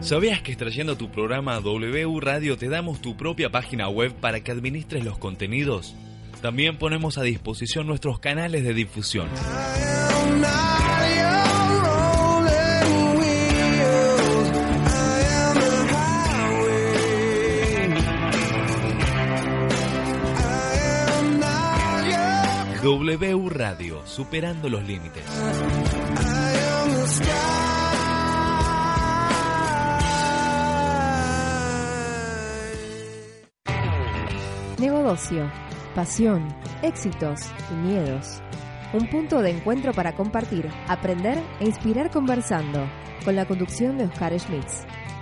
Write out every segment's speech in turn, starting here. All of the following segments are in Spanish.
¿Sabías que extrayendo tu programa a W Radio te damos tu propia página web para que administres los contenidos? También ponemos a disposición nuestros canales de difusión. W Radio, superando los límites. Negocio, pasión, éxitos y miedos. Un punto de encuentro para compartir, aprender e inspirar conversando. Con la conducción de Oscar Schmitz.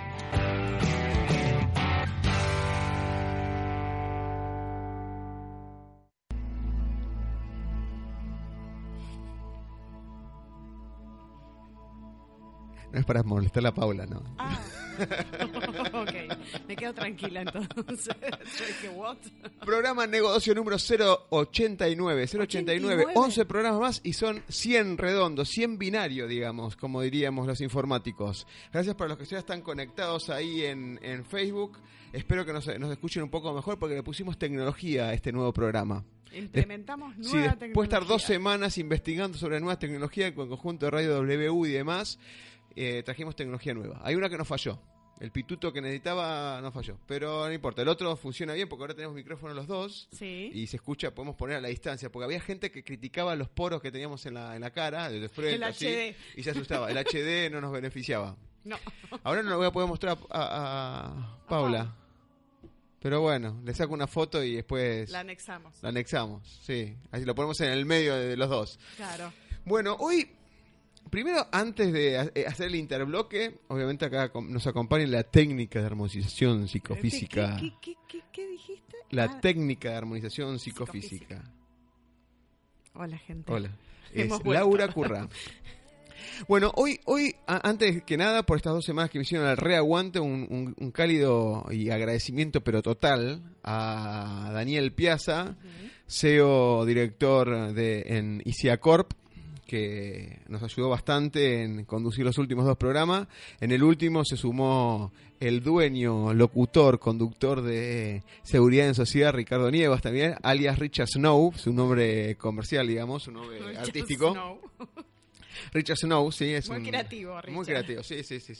No es para molestar a Paula, ¿no? Ah, ok. Me quedo tranquila entonces. Yo dije, ¿what? Programa Negocio número 089. 11 programas más y son 100 redondos, 100 binario, digamos, como diríamos los informáticos. Gracias para los que ya están conectados ahí en Facebook. Espero que nos escuchen un poco mejor porque le pusimos tecnología a este nuevo programa. Implementamos nueva tecnología. Después de estar 2 semanas investigando sobre nuevas tecnologías con el conjunto de Radio W y demás, trajimos tecnología nueva. Hay una que nos falló. El pituto que necesitaba no falló. Pero no importa, el otro funciona bien porque ahora tenemos micrófonos los dos. Sí. Y se escucha, podemos poner a la distancia. Porque había gente que criticaba los poros que teníamos en la cara, de frente, el así, HD. y se asustaba. El HD no nos beneficiaba. No. Ahora no lo voy a poder mostrar a Paula. Pero bueno, le saco una foto y después... La anexamos. La anexamos, sí. Así lo ponemos en el medio de los dos. Claro. Bueno, hoy... Primero, antes de hacer el interbloque, obviamente acá nos acompaña la técnica de armonización psicofísica. ¿Qué dijiste? La técnica de armonización psicofísica. Hola, gente. Hola. Hemos Es vuelto. Laura Currá. Bueno, hoy antes que nada, por estas 2 semanas que me hicieron el reaguante, un cálido y agradecimiento, pero total, a Daniel Piazza, CEO, director en ICEA Corp, que nos ayudó bastante en conducir los últimos 2 programas. En el último se sumó el dueño, locutor, conductor de Seguridad en Sociedad, Ricardo Nievas también, alias Richard Snow, su nombre comercial, digamos, su nombre artístico. Snow. Richard Snow, sí, es muy creativo, Richard. Muy creativo, sí.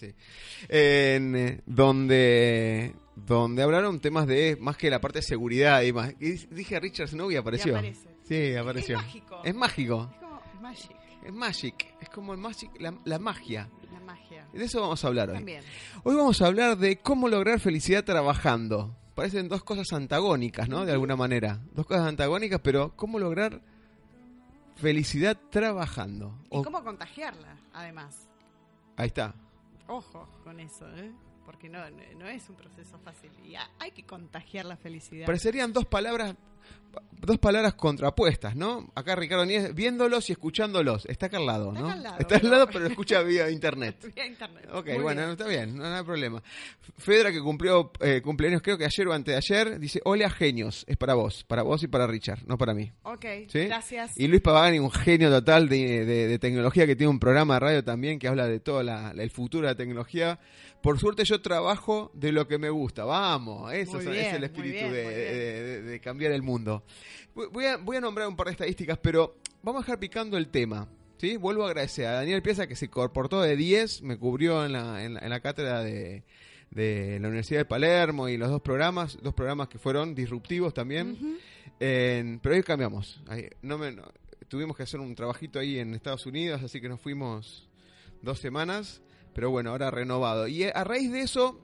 Donde hablaron temas de más que la parte de seguridad y más. Y dije Richard Snow y apareció. Y aparece. Sí, apareció. Es mágico. Es mágico. Es como magic. Es magic. Es como el magic, la magia. La magia. De eso vamos a hablar hoy. También. Hoy vamos a hablar de cómo lograr felicidad trabajando. Parecen 2 cosas antagónicas, ¿no? De alguna manera. 2 cosas antagónicas, pero cómo lograr felicidad trabajando. Y cómo contagiarla, además. Ahí está. Ojo con eso, ¿eh? Porque no es un proceso fácil. Y hay que contagiar la felicidad. Parecerían 2 palabras contrapuestas, ¿no? Acá Ricardo Nieves, viéndolos y escuchándolos. Está acá al lado, ¿no? Está al lado, pero lo escucha vía internet. Vía internet. Ok, muy bueno, bien. está bien, no hay problema. Fedra, que cumplió cumpleaños creo que ayer o antes de ayer, dice, hola genios, es para vos y para Richard, no para mí. Ok, ¿Sí? gracias. Y Luis Pavani, un genio total de tecnología, que tiene un programa de radio también que habla de todo el futuro de la tecnología. Por suerte yo trabajo de lo que me gusta. Vamos, eso es el espíritu de cambiar el mundo. Voy a nombrar un par de estadísticas, pero vamos a dejar picando el tema. ¿Sí? Vuelvo a agradecer a Daniel Piazza, que se comportó de 10, me cubrió en la cátedra de la Universidad de Palermo y los 2 programas que fueron disruptivos también. Pero hoy cambiamos. Tuvimos que hacer un trabajito ahí en Estados Unidos, así que nos fuimos 2 semanas. Pero bueno, ahora renovado. Y a raíz de eso,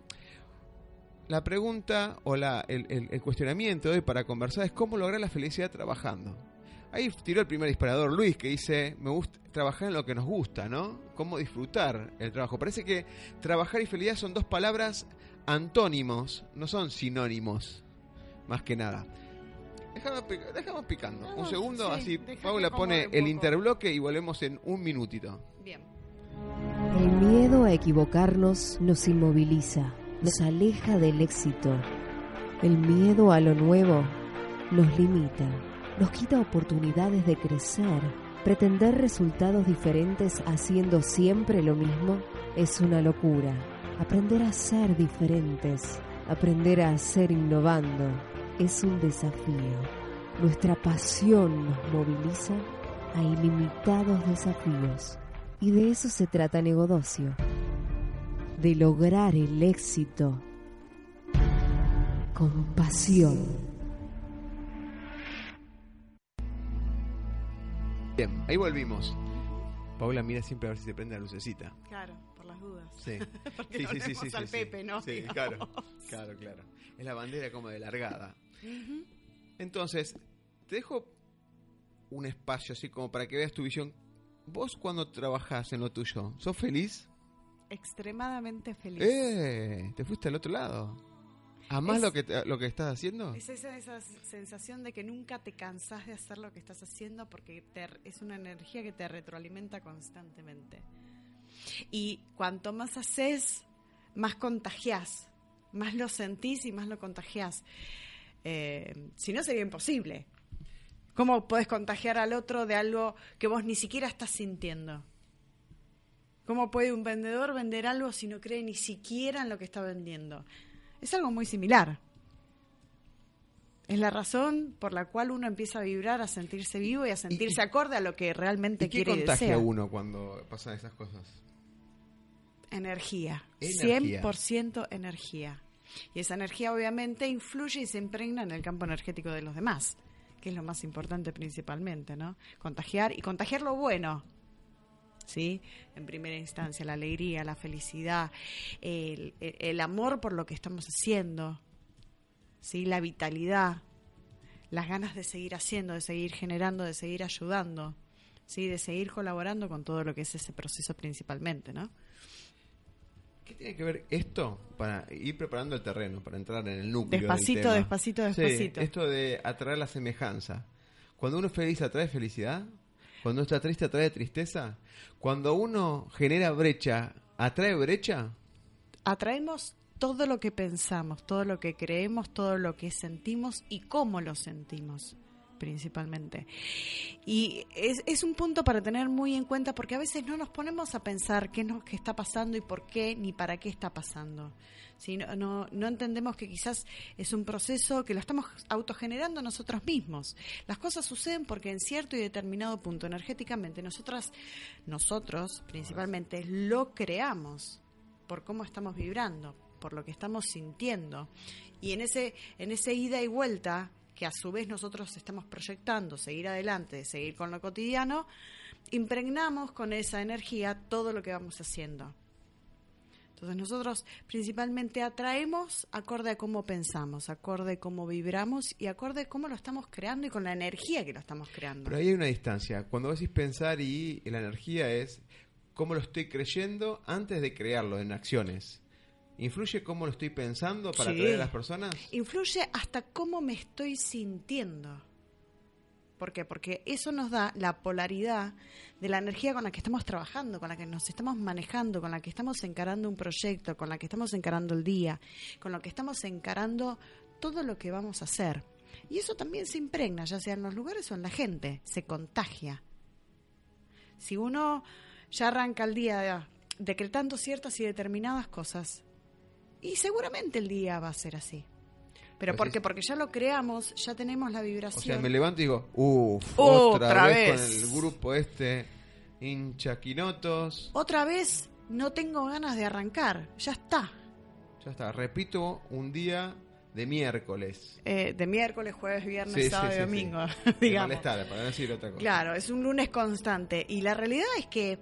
la pregunta o el cuestionamiento de hoy para conversar es cómo lograr la felicidad trabajando. Ahí tiró el primer disparador Luis, que dice, me gusta trabajar en lo que nos gusta, ¿no? Cómo disfrutar el trabajo. Parece que trabajar y felicidad son 2 palabras antónimos, no son sinónimos, más que nada. Dejamos picando. Un segundo, sí, así Paula pone el interbloque y volvemos en 1 minutito. Bien. El miedo a equivocarnos nos inmoviliza, nos aleja del éxito. El miedo a lo nuevo nos limita, nos quita oportunidades de crecer. Pretender resultados diferentes haciendo siempre lo mismo es una locura. Aprender a ser diferentes, aprender a ser innovando, es un desafío. Nuestra pasión nos moviliza a ilimitados desafíos. Y de eso se trata Negodocio, de lograr el éxito con pasión. Bien, ahí volvimos. Paula mira siempre a ver si se prende la lucecita. Claro, por las dudas. Sí. Porque Sí, volvemos al Pepe, ¿no? Sí, Digamos. claro. Es la bandera como de largada. Uh-huh. Entonces, te dejo un espacio así como para que veas tu visión. Vos cuando trabajás en lo tuyo, ¿sos feliz? Extremadamente feliz. Te fuiste al otro lado. ¿Amás lo que estás haciendo? Es esa sensación de que nunca te cansás de hacer lo que estás haciendo porque es una energía que te retroalimenta constantemente. Y cuanto más haces, más contagiás, más lo sentís y más lo contagiás. Si no, sería imposible. ¿Cómo podés contagiar al otro de algo que vos ni siquiera estás sintiendo? ¿Cómo puede un vendedor vender algo si no cree ni siquiera en lo que está vendiendo? Es algo muy similar. Es la razón por la cual uno empieza a vibrar, a sentirse vivo y a sentirse acorde a lo que realmente quiere y desea. ¿Qué contagia uno cuando pasan esas cosas? Energía. 100% energía. Y esa energía obviamente influye y se impregna en el campo energético de los demás, que es lo más importante principalmente, ¿no? Contagiar y contagiar lo bueno, ¿sí? En primera instancia, la alegría, la felicidad, el amor por lo que estamos haciendo, ¿sí? La vitalidad, las ganas de seguir haciendo, de seguir generando, de seguir ayudando, ¿sí? De seguir colaborando con todo lo que es ese proceso principalmente, ¿no? ¿Qué tiene que ver esto para ir preparando el terreno, para entrar en el núcleo despacito, del tema? Despacito. Sí, esto de atraer la semejanza. Cuando uno es feliz, ¿atrae felicidad? Cuando uno está triste, ¿atrae tristeza? Cuando uno genera brecha, ¿atrae brecha? Atraemos todo lo que pensamos, todo lo que creemos, todo lo que sentimos y cómo lo sentimos, principalmente. Y es un punto para tener muy en cuenta porque a veces no nos ponemos a pensar qué es lo que está pasando y por qué ni para qué está pasando. ¿Sí? No entendemos que quizás es un proceso que lo estamos autogenerando nosotros mismos. Las cosas suceden porque en cierto y determinado punto energéticamente nosotros principalmente lo creamos por cómo estamos vibrando, por lo que estamos sintiendo. Y en ese ida y vuelta que a su vez nosotros estamos proyectando, seguir adelante, seguir con lo cotidiano, impregnamos con esa energía todo lo que vamos haciendo. Entonces nosotros principalmente atraemos acorde a cómo pensamos, acorde a cómo vibramos y acorde a cómo lo estamos creando y con la energía que lo estamos creando. Pero ahí hay una distancia. Cuando decís pensar y la energía es cómo lo estoy creyendo antes de crearlo en acciones. ¿Influye cómo lo estoy pensando para atraer a las personas? Influye hasta cómo me estoy sintiendo. ¿Por qué? Porque eso nos da la polaridad de la energía con la que estamos trabajando, con la que nos estamos manejando, con la que estamos encarando un proyecto, con la que estamos encarando el día, con lo que estamos encarando todo lo que vamos a hacer. Y eso también se impregna, ya sea en los lugares o en la gente, se contagia. Si uno ya arranca el día decretando ciertas y determinadas cosas, y seguramente el día va a ser así. Pero porque ya lo creamos, ya tenemos la vibración. O sea, me levanto y digo, otra vez con el grupo hinchaquinotos. Otra vez no tengo ganas de arrancar, ya está. Ya está, repito un día de miércoles. De miércoles, jueves, viernes, sábado y domingo, digamos. Malestar, para no decir otra cosa. Claro, es un lunes constante. Y la realidad es que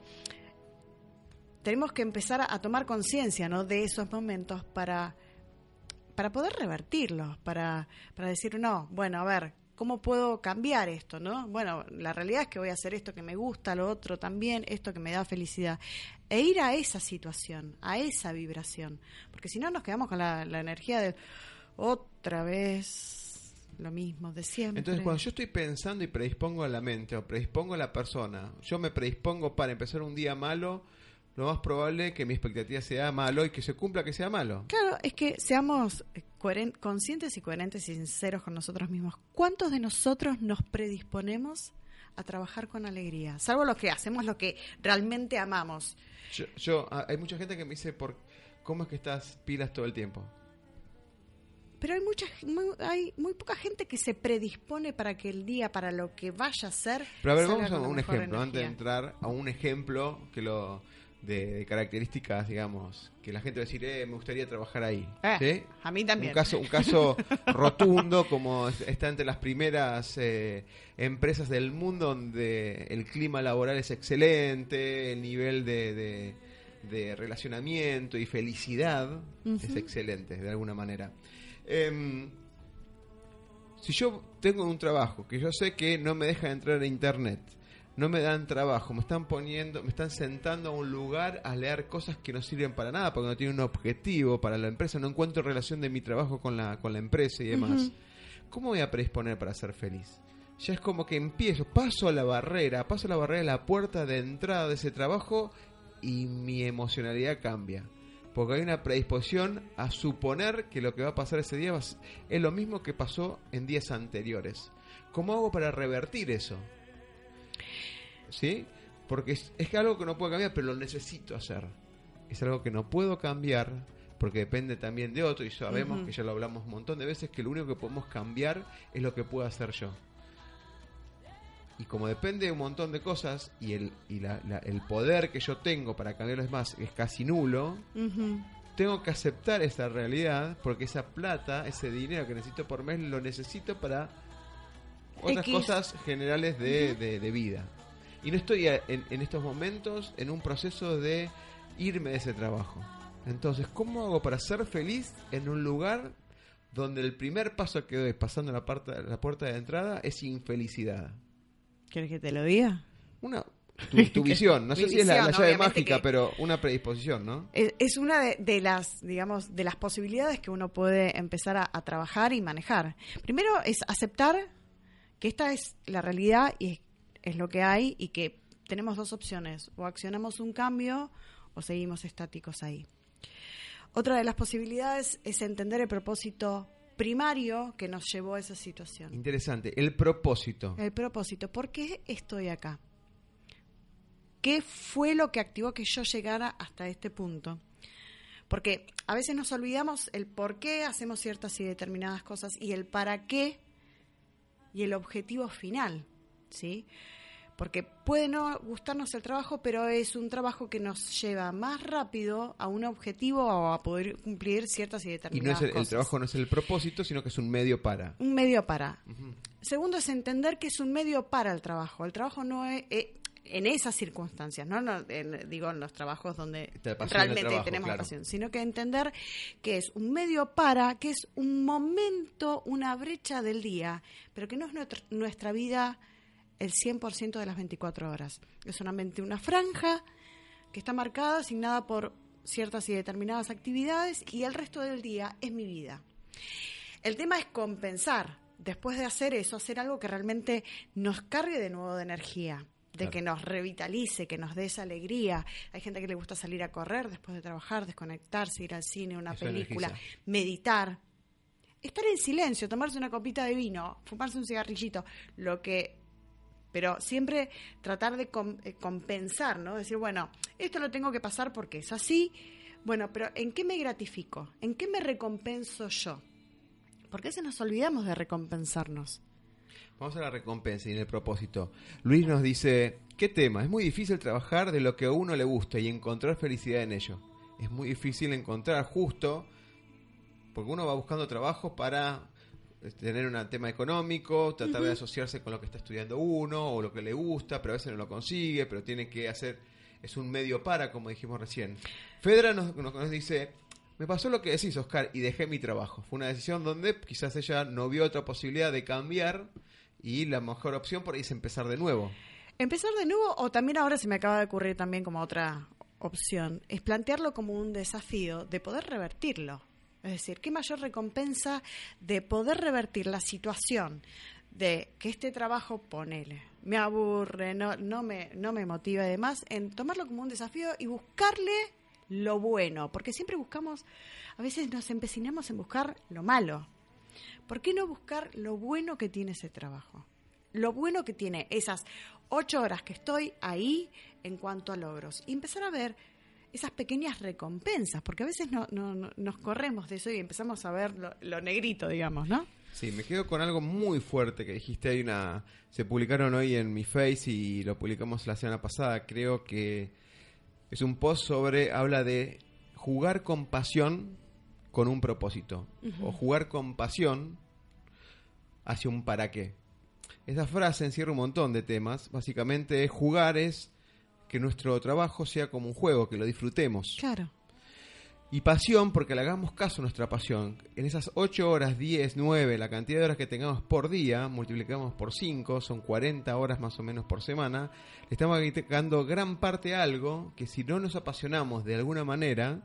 tenemos que empezar a tomar conciencia, ¿no?, de esos momentos para poder revertirlos, para decir, no, bueno, a ver, ¿cómo puedo cambiar esto, no? Bueno, la realidad es que voy a hacer esto que me gusta, lo otro también, esto que me da felicidad. E ir a esa situación, a esa vibración. Porque si no nos quedamos con la energía de otra vez lo mismo de siempre. Entonces, cuando yo estoy pensando y predispongo a la mente o predispongo a la persona, yo me predispongo para empezar un día malo, lo más probable es que mi expectativa sea malo y que se cumpla que sea malo. Claro, es que seamos conscientes y coherentes y sinceros con nosotros mismos. ¿Cuántos de nosotros nos predisponemos a trabajar con alegría? Salvo los que hacemos lo que realmente amamos. Hay mucha gente que me dice, ¿Cómo es que estás pilas todo el tiempo? Pero hay muy poca gente que se predispone para que el día, para lo que vaya a ser. Pero a ver, vamos a un ejemplo, antes de entrar a un ejemplo de características, digamos, que la gente va a decir, me gustaría trabajar ahí. ¿Sí? A mí también. Un caso rotundo, como está entre las primeras empresas del mundo donde el clima laboral es excelente, el nivel de relacionamiento y felicidad es excelente, de alguna manera. Si yo tengo un trabajo que yo sé que no me deja entrar a internet, no me dan trabajo, me están sentando a un lugar a leer cosas que no sirven para nada porque no tienen un objetivo para la empresa, no encuentro relación de mi trabajo con la empresa y demás. ¿Cómo voy a predisponer para ser feliz? Ya es como que paso la barrera de la puerta de entrada de ese trabajo y mi emocionalidad cambia. Porque hay una predisposición a suponer que lo que va a pasar ese día es lo mismo que pasó en días anteriores. ¿Cómo hago para revertir eso? ¿Sí? Porque es algo que no puedo cambiar, pero lo necesito hacer. Es algo que no puedo cambiar porque depende también de otro y sabemos que ya lo hablamos un montón de veces que lo único que podemos cambiar es lo que puedo hacer yo. Y como depende de un montón de cosas y el poder que yo tengo para cambiarlo es casi nulo, tengo que aceptar esa realidad porque esa plata, ese dinero que necesito por mes, lo necesito para otras cosas generales de vida. Y no estoy en estos momentos en un proceso de irme de ese trabajo. Entonces, ¿cómo hago para ser feliz en un lugar donde el primer paso que doy pasando la puerta de entrada es infelicidad? ¿Quieres que te lo diga? Tu visión, no sé si es la llave mágica, pero una predisposición, ¿no? Es una de las, digamos, de las posibilidades que uno puede empezar a trabajar y manejar. Primero es aceptar que esta es la realidad y es lo que hay y que tenemos dos opciones, o accionamos un cambio o seguimos estáticos ahí. Otra de las posibilidades es entender el propósito primario que nos llevó a esa situación. Interesante, el propósito. El propósito, ¿por qué estoy acá? ¿Qué fue lo que activó que yo llegara hasta este punto? Porque a veces nos olvidamos el por qué hacemos ciertas y determinadas cosas y el para qué y el objetivo final, ¿sí? Porque puede no gustarnos el trabajo, pero es un trabajo que nos lleva más rápido a un objetivo o a poder cumplir ciertas y determinadas cosas. Y el trabajo no es el propósito, sino que es un medio para. Un medio para. Segundo es entender que es un medio para el trabajo. El trabajo no es... en esas circunstancias, digo en los trabajos donde realmente tenemos pasión, sino que entender que es un medio para, que es un momento, una brecha del día, pero que no es nuestra vida el 100% de las 24 horas. Es solamente una franja que está marcada, asignada por ciertas y determinadas actividades y el resto del día es mi vida. El tema es compensar, después de hacer eso, hacer algo que realmente nos cargue de nuevo de energía. Que nos revitalice, que nos dé esa alegría. Hay gente que le gusta salir a correr después de trabajar, desconectarse, ir al cine, una película, meditar, estar en silencio, tomarse una copita de vino, fumarse un cigarrillito, pero siempre tratar de compensar, ¿no? Decir, bueno, esto lo tengo que pasar porque es así, bueno, pero ¿en qué me gratifico? ¿En qué me recompenso yo? ¿Por qué se nos olvidamos de recompensarnos? Vamos a la recompensa y en el propósito. Luis nos dice, ¿qué tema? Es muy difícil trabajar de lo que a uno le gusta y encontrar felicidad en ello. Es muy difícil encontrar justo, porque uno va buscando trabajo para tener un tema económico, tratar de asociarse con lo que está estudiando uno o lo que le gusta, pero a veces no lo consigue, pero tiene que hacer, es un medio para, como dijimos recién. Fedra nos dice... Me pasó lo que decís, Oscar, y dejé mi trabajo. Fue una decisión donde quizás ella no vio otra posibilidad de cambiar y la mejor opción por ahí es empezar de nuevo. Empezar de nuevo, o también ahora se me acaba de ocurrir también como otra opción, es plantearlo como un desafío de poder revertirlo. Es decir, ¿qué mayor recompensa de poder revertir la situación de que este trabajo, ponele, me aburre, no me motiva y demás, en tomarlo como un desafío y buscarle lo bueno, porque siempre buscamos, a veces nos empecinamos en buscar lo malo. ¿Por qué no buscar lo bueno que tiene ese trabajo? Lo bueno que tiene esas 8 horas que estoy ahí en cuanto a logros. Y empezar a ver esas pequeñas recompensas, porque a veces nos corremos de eso y empezamos a ver lo negrito, digamos, ¿no? Sí, me quedo con algo muy fuerte que dijiste. Se publicaron hoy en mi Face y lo publicamos la semana pasada. Creo que es un post habla de jugar con pasión con un propósito, o jugar con pasión hacia un para qué. Esa frase encierra un montón de temas. Básicamente jugar es que nuestro trabajo sea como un juego, que lo disfrutemos. Claro. Y pasión, porque le hagamos caso a nuestra pasión. En esas 8 horas, 10, 9, la cantidad de horas que tengamos por día, multiplicamos por 5, son 40 horas más o menos por semana, le estamos dedicando gran parte a algo que si no nos apasionamos de alguna manera,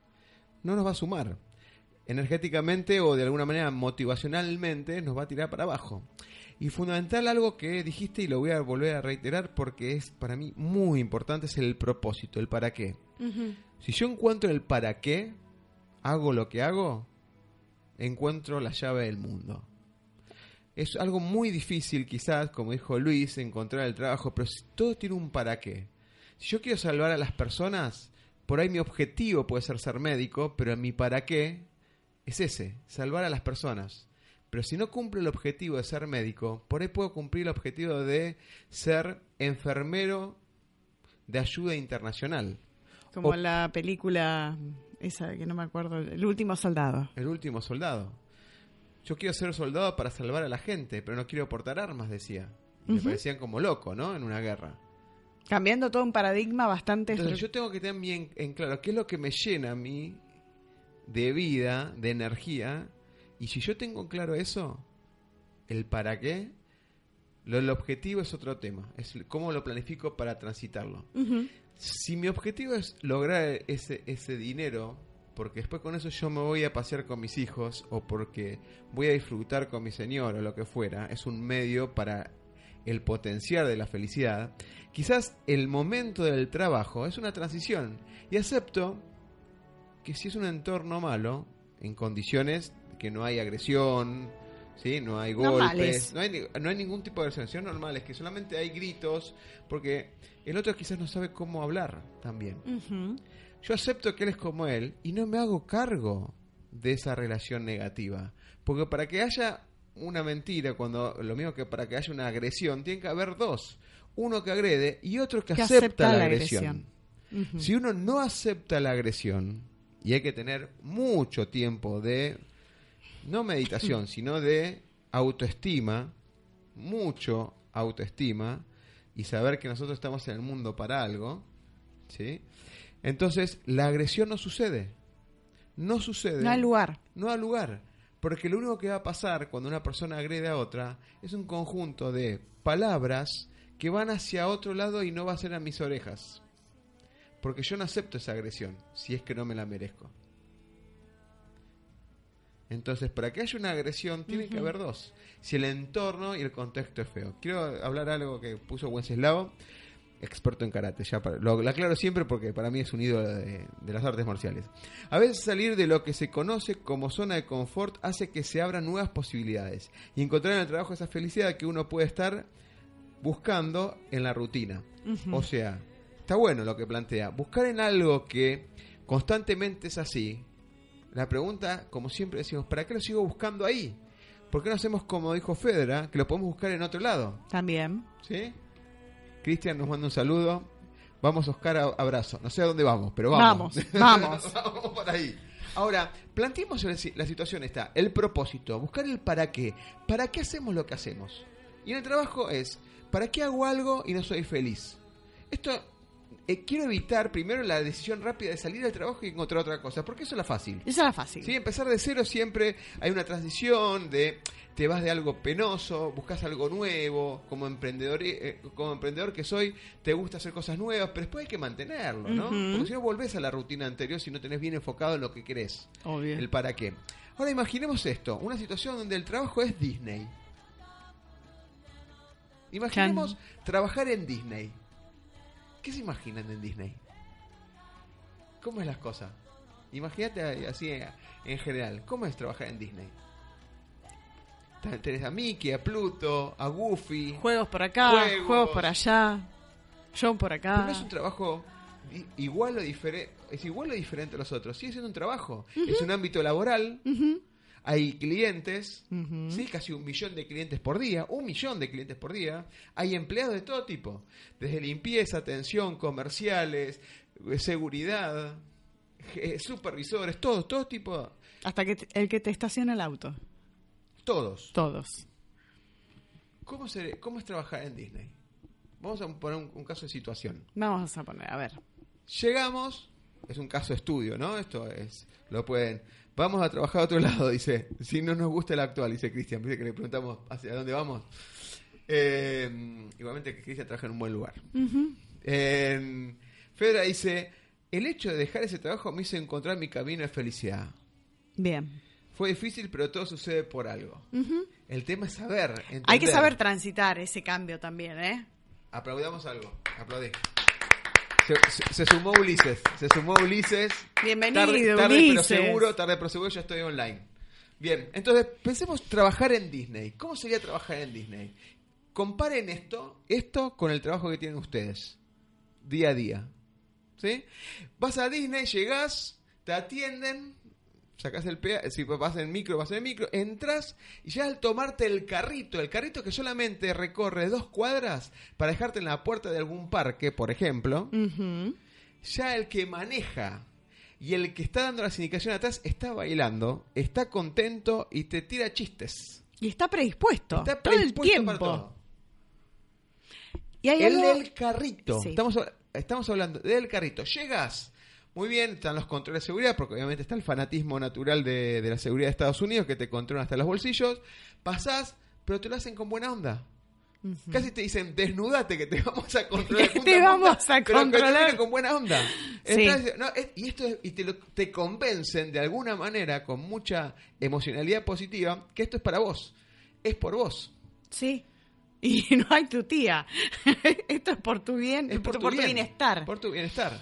no nos va a sumar. Energéticamente o de alguna manera motivacionalmente nos va a tirar para abajo. Y fundamental, algo que dijiste y lo voy a volver a reiterar porque es para mí muy importante, es el propósito, el para qué. Si yo encuentro el para qué, hago lo que hago, encuentro la llave del mundo. Es algo muy difícil quizás, como dijo Luis, encontrar el trabajo, pero todo tiene un para qué. Si yo quiero salvar a las personas, por ahí mi objetivo puede ser médico, pero mi para qué es ese, salvar a las personas. Pero si no cumplo el objetivo de ser médico, por ahí puedo cumplir el objetivo de ser enfermero de ayuda internacional. Como la película esa que no me acuerdo, El último soldado. El último soldado. Yo quiero ser soldado para salvar a la gente, pero no quiero portar armas, decía. Y me parecían como loco, ¿no? En una guerra. Cambiando todo un paradigma bastante... Entonces yo tengo que tener bien en claro qué es lo que me llena a mí de vida, de energía. Y si yo tengo claro eso, el para qué, el objetivo es otro tema. Es cómo lo planifico para transitarlo. Si mi objetivo es lograr ese dinero, porque después con eso yo me voy a pasear con mis hijos, o porque voy a disfrutar con mi señor, o lo que fuera, es un medio para el potencial de la felicidad. Quizás el momento del trabajo es una transición. Y acepto que si es un entorno malo, en condiciones que no hay agresión, ¿sí? No hay golpes, no hay ningún tipo de agresión, son normales, que solamente hay gritos, porque el otro quizás no sabe cómo hablar también. Yo acepto que él es como él y no me hago cargo de esa relación negativa, porque para que haya una mentira, lo mismo que para que haya una agresión, tiene que haber dos, uno que agrede y otro que acepta la agresión. Si uno no acepta la agresión, y hay que tener mucho tiempo de no meditación, sino de autoestima, mucho autoestima, y saber que nosotros estamos en el mundo para algo, ¿sí? Entonces, la agresión no sucede. No sucede. No hay lugar. No hay lugar. Porque lo único que va a pasar cuando una persona agrede a otra es un conjunto de palabras que van hacia otro lado y no va a ser a mis orejas. Porque yo no acepto esa agresión, si es que no me la merezco. Entonces, para que haya una agresión, tiene que haber dos. Si el entorno y el contexto es feo. Quiero hablar algo que puso Wenceslao, experto en karate. Lo aclaro siempre porque para mí es un ídolo de las artes marciales. A veces salir de lo que se conoce como zona de confort hace que se abran nuevas posibilidades. Y encontrar en el trabajo esa felicidad que uno puede estar buscando en la rutina. O sea, está bueno lo que plantea. Buscar en algo que constantemente es así. La pregunta, como siempre decimos, ¿para qué lo sigo buscando ahí? ¿Por qué no hacemos como dijo Fedra, que lo podemos buscar en otro lado? También. ¿Sí? Cristian nos manda un saludo. Vamos, Oscar, abrazo. No sé a dónde vamos, pero vamos. Vamos. Vamos por ahí. Ahora, planteemos la situación esta, el propósito, buscar el para qué. ¿Para qué hacemos lo que hacemos? Y en el trabajo es, ¿para qué hago algo y no soy feliz? Esto... quiero evitar primero la decisión rápida de salir del trabajo y encontrar otra cosa, porque eso es la fácil. Esa es la fácil. Sí, empezar de cero siempre hay una transición te vas de algo penoso, buscas algo nuevo, como emprendedor que soy, te gusta hacer cosas nuevas, pero después hay que mantenerlo, ¿no? Porque si no volvés a la rutina anterior si no tenés bien enfocado en lo que querés. Obvio. El para qué. Ahora imaginemos esto, una situación donde el trabajo es Disney. Imaginemos trabajar en Disney. ¿Qué se imaginan en Disney? ¿Cómo es las cosas? Imagínate así en general. ¿Cómo es trabajar en Disney? Tenés a Mickey, a Pluto, a Goofy. Juegos por acá, juegos por allá. John por acá. Pero no es un trabajo igual o diferente. es igual o diferente a los otros. Sigue siendo un trabajo. Es un ámbito laboral. Hay clientes, ¿sí? Casi 1 millón de clientes por día. 1 millón de clientes por día. Hay empleados de todo tipo. Desde limpieza, atención, comerciales, seguridad, supervisores, todo tipo. Hasta que el que te estaciona el auto. Todos. ¿Cómo es trabajar en Disney? Vamos a poner un caso de situación. Vamos a poner, a ver. Llegamos, es un caso de estudio, ¿no? Vamos a trabajar a otro lado, dice. Si no nos gusta el actual, dice Cristian. Viste que le preguntamos hacia dónde vamos. Igualmente que Cristian trabaja en un buen lugar. Fedra dice, el hecho de dejar ese trabajo me hizo encontrar mi camino de felicidad. Bien. Fue difícil, pero todo sucede por algo. El tema es saber, entender. Hay que saber transitar ese cambio también, ¿eh? Aplaudamos algo. Aplaudí. Se sumó Ulises. Bienvenido, tarde Ulises. Tarde pero seguro, ya estoy online. Bien, entonces pensemos trabajar en Disney. ¿Cómo sería trabajar en Disney? Comparen esto con el trabajo que tienen ustedes. Día a día. ¿Sí? Vas a Disney, llegás, te atienden, sacás el peaje, si vas en el micro, entras y ya al tomarte el carrito que solamente recorre 2 cuadras para dejarte en la puerta de algún parque, por ejemplo, ya el que maneja y el que está dando las indicaciones atrás está bailando, está contento y te tira chistes. Y está predispuesto. Todo el tiempo. Para todo. Y hay el algo... del carrito. Sí. Estamos hablando del carrito. Llegas. Muy bien, están los controles de seguridad, porque obviamente está el fanatismo natural de la seguridad de Estados Unidos, que te controlan hasta los bolsillos. Pasás, pero te lo hacen con buena onda. Casi te dicen, desnudate, que te vamos a controlar. Pero que te viene con buena onda. Sí. Entonces, te convencen de alguna manera, con mucha emocionalidad positiva, que esto es para vos. Es por vos. Sí. Y no hay tu tía. Esto es por tu bien, es por tu bienestar. Por tu bienestar.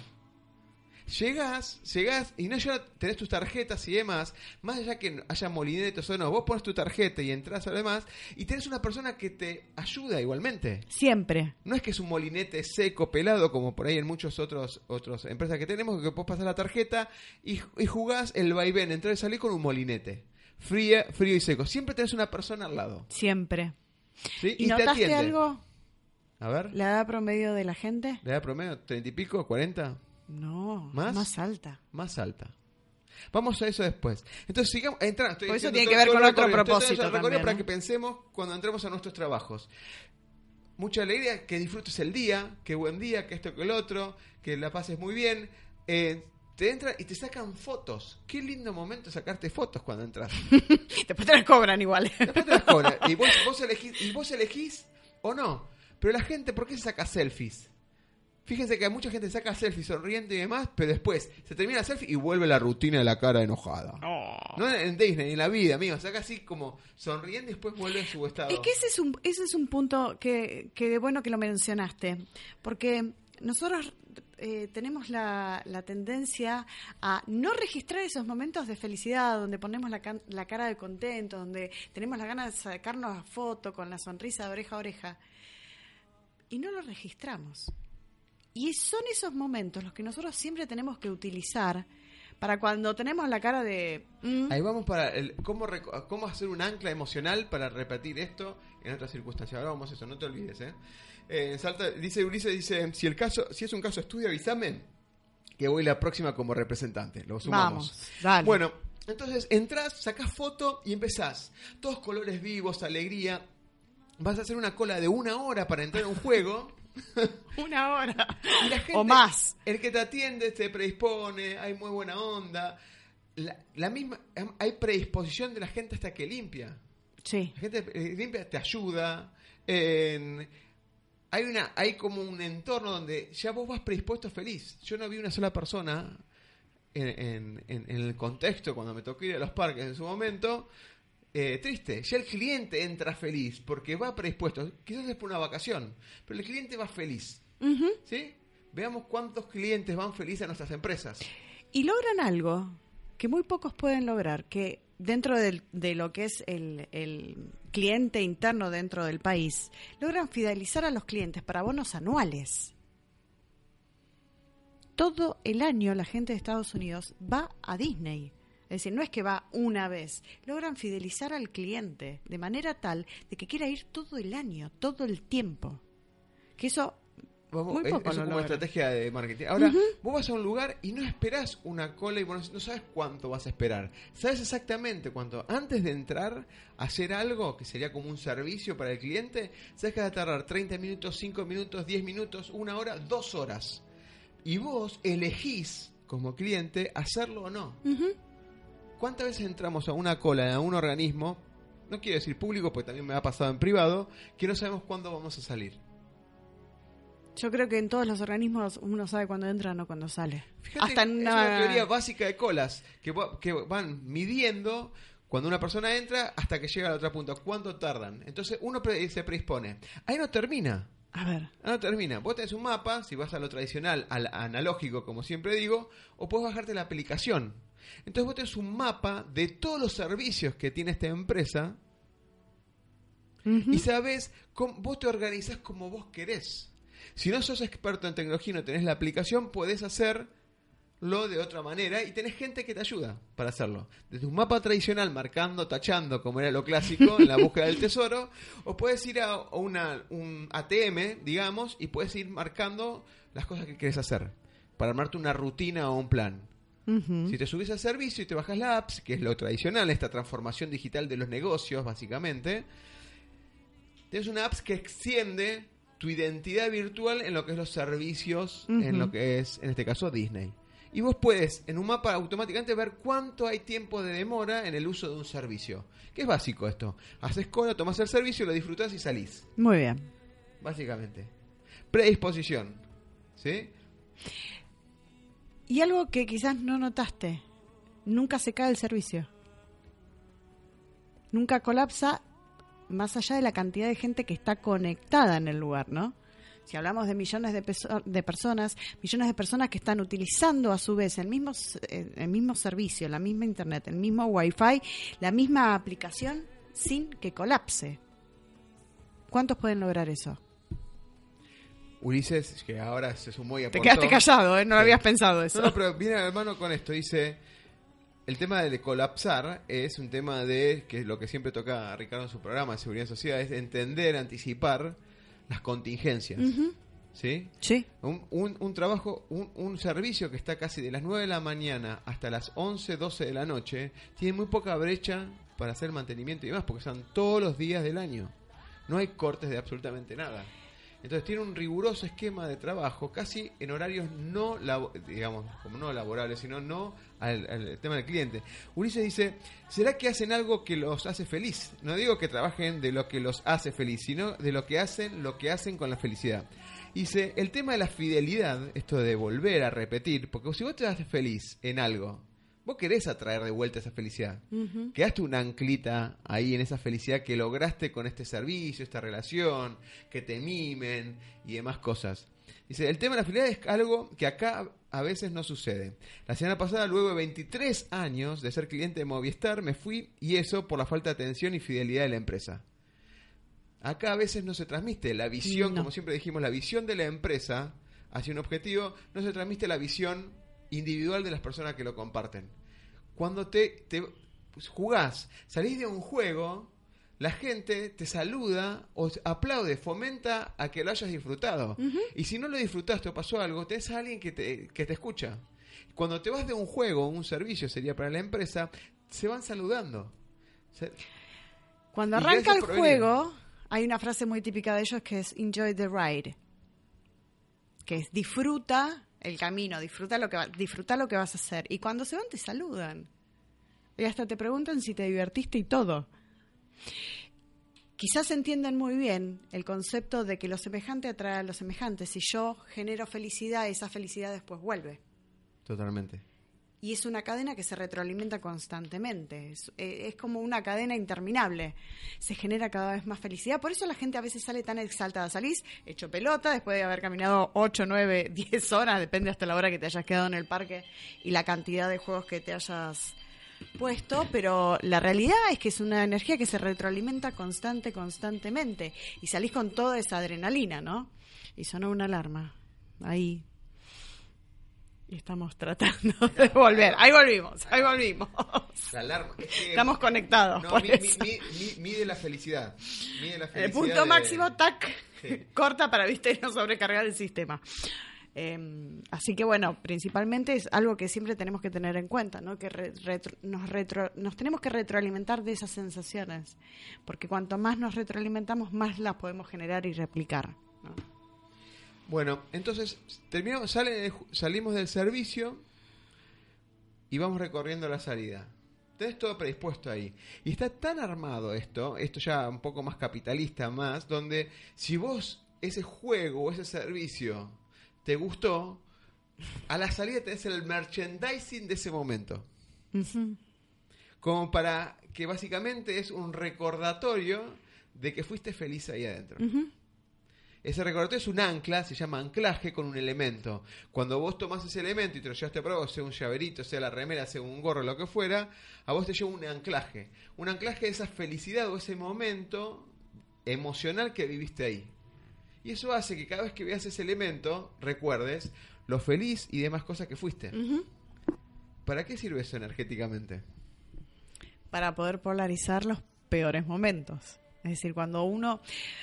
Llegás y no ya tenés tus tarjetas y demás, más allá que haya molinetos o no, vos pones tu tarjeta y entras además y tenés una persona que te ayuda igualmente. Siempre. No es que es un molinete seco, pelado, como por ahí en muchos otros empresas que tenemos, que vos pasás la tarjeta y jugás el vaivén, entrar y salir con un molinete. Frío y seco. Siempre tenés una persona al lado. Siempre. ¿Sí? ¿Y notaste algo? A ver. ¿La edad promedio de la gente? ¿La edad promedio? ¿30 y pico? ¿40? No, más alta. Más alta. Vamos a eso después. Entonces sigamos entrando. Por eso tiene que ver con otro propósito también, para que pensemos cuando entremos a nuestros trabajos. Mucha alegría, que disfrutes el día, que buen día, que esto, que el otro, que la pases muy bien. Te entran y te sacan fotos. Qué lindo momento sacarte fotos cuando entras. Después te las cobran igual. Después te las cobran. Y vos elegís o no. Pero la gente, ¿por qué se saca selfies? Fíjense que mucha gente saca selfies sonriente y demás, pero después se termina la selfie y vuelve la rutina de la cara enojada. Oh. No en Disney, en la vida, amigos. Saca así como sonriendo y después vuelve en su estado. Es que ese es un punto que bueno que lo mencionaste. Porque nosotros tenemos la tendencia a no registrar esos momentos de felicidad, donde ponemos la cara de contento, donde tenemos la ganas de sacarnos la foto con la sonrisa de oreja a oreja. Y no lo registramos. Y son esos momentos los que nosotros siempre tenemos que utilizar para cuando tenemos la cara de... Ahí vamos para cómo hacer un ancla emocional para repetir esto en otras circunstancias. Ahora vamos a eso, no te olvides. Dice Ulises, si es un caso de estudio, avísame que voy la próxima como representante. Lo sumamos. Vamos, dale. Bueno, entonces entras, sacás foto y empezás. Todos colores vivos, alegría. Vas a hacer una cola de 1 hora para entrar a un juego... 1 hora y la gente, o más. El que te atiende te predispone, hay muy buena onda. La misma, hay predisposición de la gente hasta que limpia. Sí. La gente limpia, te ayuda. Hay como un entorno donde ya vos vas predispuesto feliz. Yo no vi una sola persona en el contexto cuando me tocó ir a los parques en su momento. Triste, ya el cliente entra feliz porque va predispuesto, quizás es por una vacación, pero el cliente va feliz. ¿Sí? Veamos cuántos clientes van felices a nuestras empresas. Y logran algo que muy pocos pueden lograr, que dentro de lo que es el cliente interno dentro del país, logran fidelizar a los clientes para bonos anuales. todo el año la gente de Estados Unidos va a Disney. Es decir, no es que va una vez. Logran fidelizar al cliente de manera tal de que quiera ir todo el año, todo el tiempo. Que eso... Muy poco eso como estrategia de marketing. Ahora, vos vas a un lugar y no esperás una cola y no sabes cuánto vas a esperar. Sabes exactamente cuánto. Antes de entrar a hacer algo que sería como un servicio para el cliente, sabes que va a tardar 30 minutos, 5 minutos, 10 minutos, 1 hora, 2 horas. Y vos elegís, como cliente, hacerlo o no. ¿Cuántas veces entramos a una cola, a un organismo, no quiero decir público, porque también me ha pasado en privado, que no sabemos cuándo vamos a salir? Yo creo que en todos los organismos uno sabe cuándo entra, no cuándo sale. Fíjate, hasta en una teoría básica de colas que van midiendo cuando una persona entra hasta que llega a la otra punta. ¿Cuánto tardan? Entonces uno se predispone. Ahí no termina. A ver. No termina. Vos tenés un mapa, si vas a lo tradicional, al analógico, como siempre digo, o podés bajarte la aplicación. Entonces vos tenés un mapa de todos los servicios que tiene esta empresa y sabés, vos te organizás como vos querés. Si no sos experto en tecnología y no tenés la aplicación, podés hacerlo de otra manera y tenés gente que te ayuda para hacerlo. Desde un mapa tradicional, marcando, tachando, como era lo clásico, en la búsqueda del tesoro, o puedes ir a un ATM, digamos, y puedes ir marcando las cosas que querés hacer para armarte una rutina o un plan. Si te subís al servicio y te bajas la apps, que es lo tradicional, esta transformación digital de los negocios, básicamente, tienes una apps que extiende tu identidad virtual en lo que es los servicios, en lo que es, en este caso, Disney. Y vos puedes, en un mapa, automáticamente ver cuánto hay tiempo de demora en el uso de un servicio. Que es básico esto. Haces cola, tomás el servicio, lo disfrutás y salís. Muy bien. Básicamente. Predisposición. ¿Sí? Y algo que quizás no notaste. Nunca se cae el servicio. Nunca colapsa, más allá de la cantidad de gente que está conectada en el lugar, ¿no? Si hablamos de millones de personas que están utilizando a su vez el mismo servicio, la misma internet, el mismo wifi, la misma aplicación, sin que colapse. ¿Cuántos pueden lograr eso? Ulises, que ahora se sumó y aportó. Te quedaste callado, ¿eh? No lo habías pensado eso. No, pero viene al hermano con esto, dice... El tema de colapsar es un tema de, que es lo que siempre toca a Ricardo en su programa de Seguridad Social, es entender, anticipar las contingencias. ¿Sí? Sí. Un trabajo, un servicio que está casi de las 9 de la mañana hasta las 11, 12 de la noche, tiene muy poca brecha para hacer mantenimiento y demás, porque son todos los días del año. No hay cortes de absolutamente nada. Entonces tiene un riguroso esquema de trabajo, casi en horarios no laborables, sino no al tema del cliente. Ulises dice, ¿será que hacen algo que los hace feliz? No digo que trabajen de lo que los hace feliz, sino de lo que hacen con la felicidad. Dice, el tema de la fidelidad, esto de volver a repetir, porque si vos te haces feliz en algo, vos querés atraer de vuelta esa felicidad. Quedaste una anclita ahí en esa felicidad que lograste con este servicio, esta relación, que te mimen y demás cosas. Dice, el tema de la fidelidad es algo que acá a veces no sucede. La semana pasada, luego de 23 años de ser cliente de Movistar, me fui y eso por la falta de atención y fidelidad de la empresa. Acá a veces no se transmite la visión, como siempre dijimos, la visión de la empresa hacia un objetivo, no se transmite la visión individual de las personas que lo comparten. Cuando te jugás, salís de un juego, la gente te saluda o aplaude, fomenta a que lo hayas disfrutado. Y si no lo disfrutaste o pasó algo, tenés a alguien que te escucha. Cuando te vas de un juego, un servicio sería para la empresa, se van saludando. Cuando arranca el juego, hay una frase muy típica de ellos que es enjoy the ride, que es disfruta el camino, disfruta lo que vas a hacer. Y cuando se van te saludan. Y hasta te preguntan si te divertiste y todo. Quizás entiendan muy bien el concepto de que lo semejante atrae a lo semejante. Si yo genero felicidad, esa felicidad después vuelve. Totalmente. Y es una cadena que se retroalimenta constantemente. Es como una cadena interminable. Se genera cada vez más felicidad. Por eso la gente a veces sale tan exaltada. Salís hecho pelota después de haber caminado 8, 9, 10 horas. Depende hasta la hora que te hayas quedado en el parque y la cantidad de juegos que te hayas puesto. Pero la realidad es que es una energía que se retroalimenta constantemente. Y salís con toda esa adrenalina, ¿no? Y sonó una alarma. Ahí. Y estamos tratando de volver. Ahí volvimos. La alarma. Es que, estamos conectados. No, mide la felicidad. El punto máximo, tac, sí. Corta para, viste, no sobrecargar el sistema. Así que bueno, principalmente es algo que siempre tenemos que tener en cuenta, ¿no? Que nos tenemos que retroalimentar de esas sensaciones, porque cuanto más nos retroalimentamos, más las podemos generar y replicar, ¿no? Bueno, entonces salimos del servicio y vamos recorriendo la salida. Tenés todo predispuesto ahí. Y está tan armado esto ya un poco más capitalista más, donde si vos ese juego o ese servicio te gustó, a la salida tenés el merchandising de ese momento. Uh-huh. Como para que básicamente es un recordatorio de que fuiste feliz ahí adentro. Uh-huh. Ese recordatorio es un ancla, se llama anclaje con un elemento. Cuando vos tomás ese elemento y te lo llevaste a prueba, sea un llaverito, sea la remera, sea un gorro, lo que fuera, a vos te lleva un anclaje. Un anclaje de esa felicidad o ese momento emocional que viviste ahí. Y eso hace que cada vez que veas ese elemento, recuerdes lo feliz y demás cosas que fuiste. Uh-huh. ¿Para qué sirve eso energéticamente? Para poder polarizar los peores momentos. Es decir, cuando uno...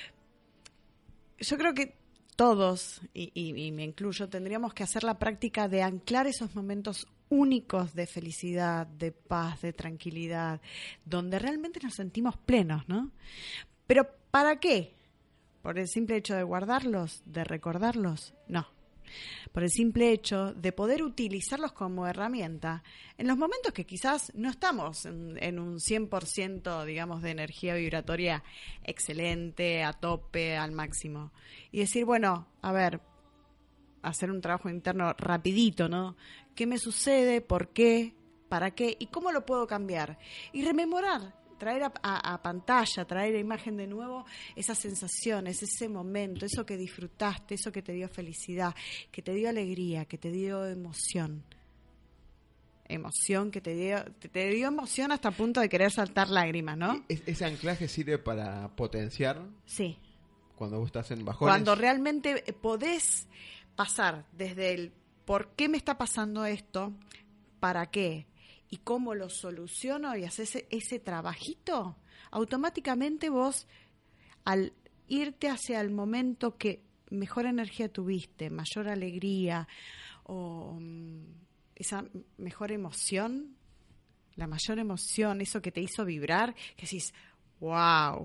Yo creo que todos, y me incluyo, tendríamos que hacer la práctica de anclar esos momentos únicos de felicidad, de paz, de tranquilidad, donde realmente nos sentimos plenos, ¿no? Pero ¿para qué? ¿Por el simple hecho de guardarlos, de recordarlos? No. Por el simple hecho de poder utilizarlos como herramienta en los momentos que quizás no estamos en un 100%, digamos, de energía vibratoria excelente, a tope, al máximo. Y decir, bueno, a ver, hacer un trabajo interno rapidito, ¿no? ¿Qué me sucede? ¿Por qué? ¿Para qué? ¿Y cómo lo puedo cambiar? Y rememorar. Traer a pantalla, traer a imagen de nuevo esas sensaciones, ese momento, eso que disfrutaste, eso que te dio felicidad, que te dio alegría, que te dio emoción. Emoción que te dio emoción hasta el punto de querer saltar lágrimas, ¿no? ¿Ese anclaje sirve para potenciar? Sí. Cuando vos estás en bajones. Cuando realmente podés pasar desde el ¿por qué me está pasando esto? ¿Para qué? Y cómo lo soluciono y haces ese trabajito, automáticamente vos, al irte hacia el momento que mejor energía tuviste, mayor alegría o esa mejor emoción, la mayor emoción, eso que te hizo vibrar, que decís, wow.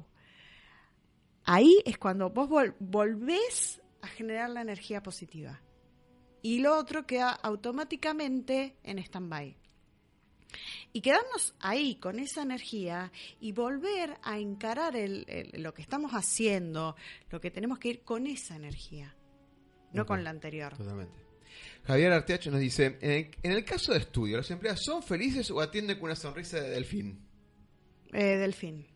Ahí es cuando vos volvés a generar la energía positiva. Y lo otro queda automáticamente en stand-by. Y quedarnos ahí con esa energía y volver a encarar lo que estamos haciendo, lo que tenemos que ir con esa energía, no con la anterior. Totalmente. Javier Arteacho nos dice, en el caso de estudio, ¿los empleados son felices o atienden con una sonrisa de delfín? Delfín.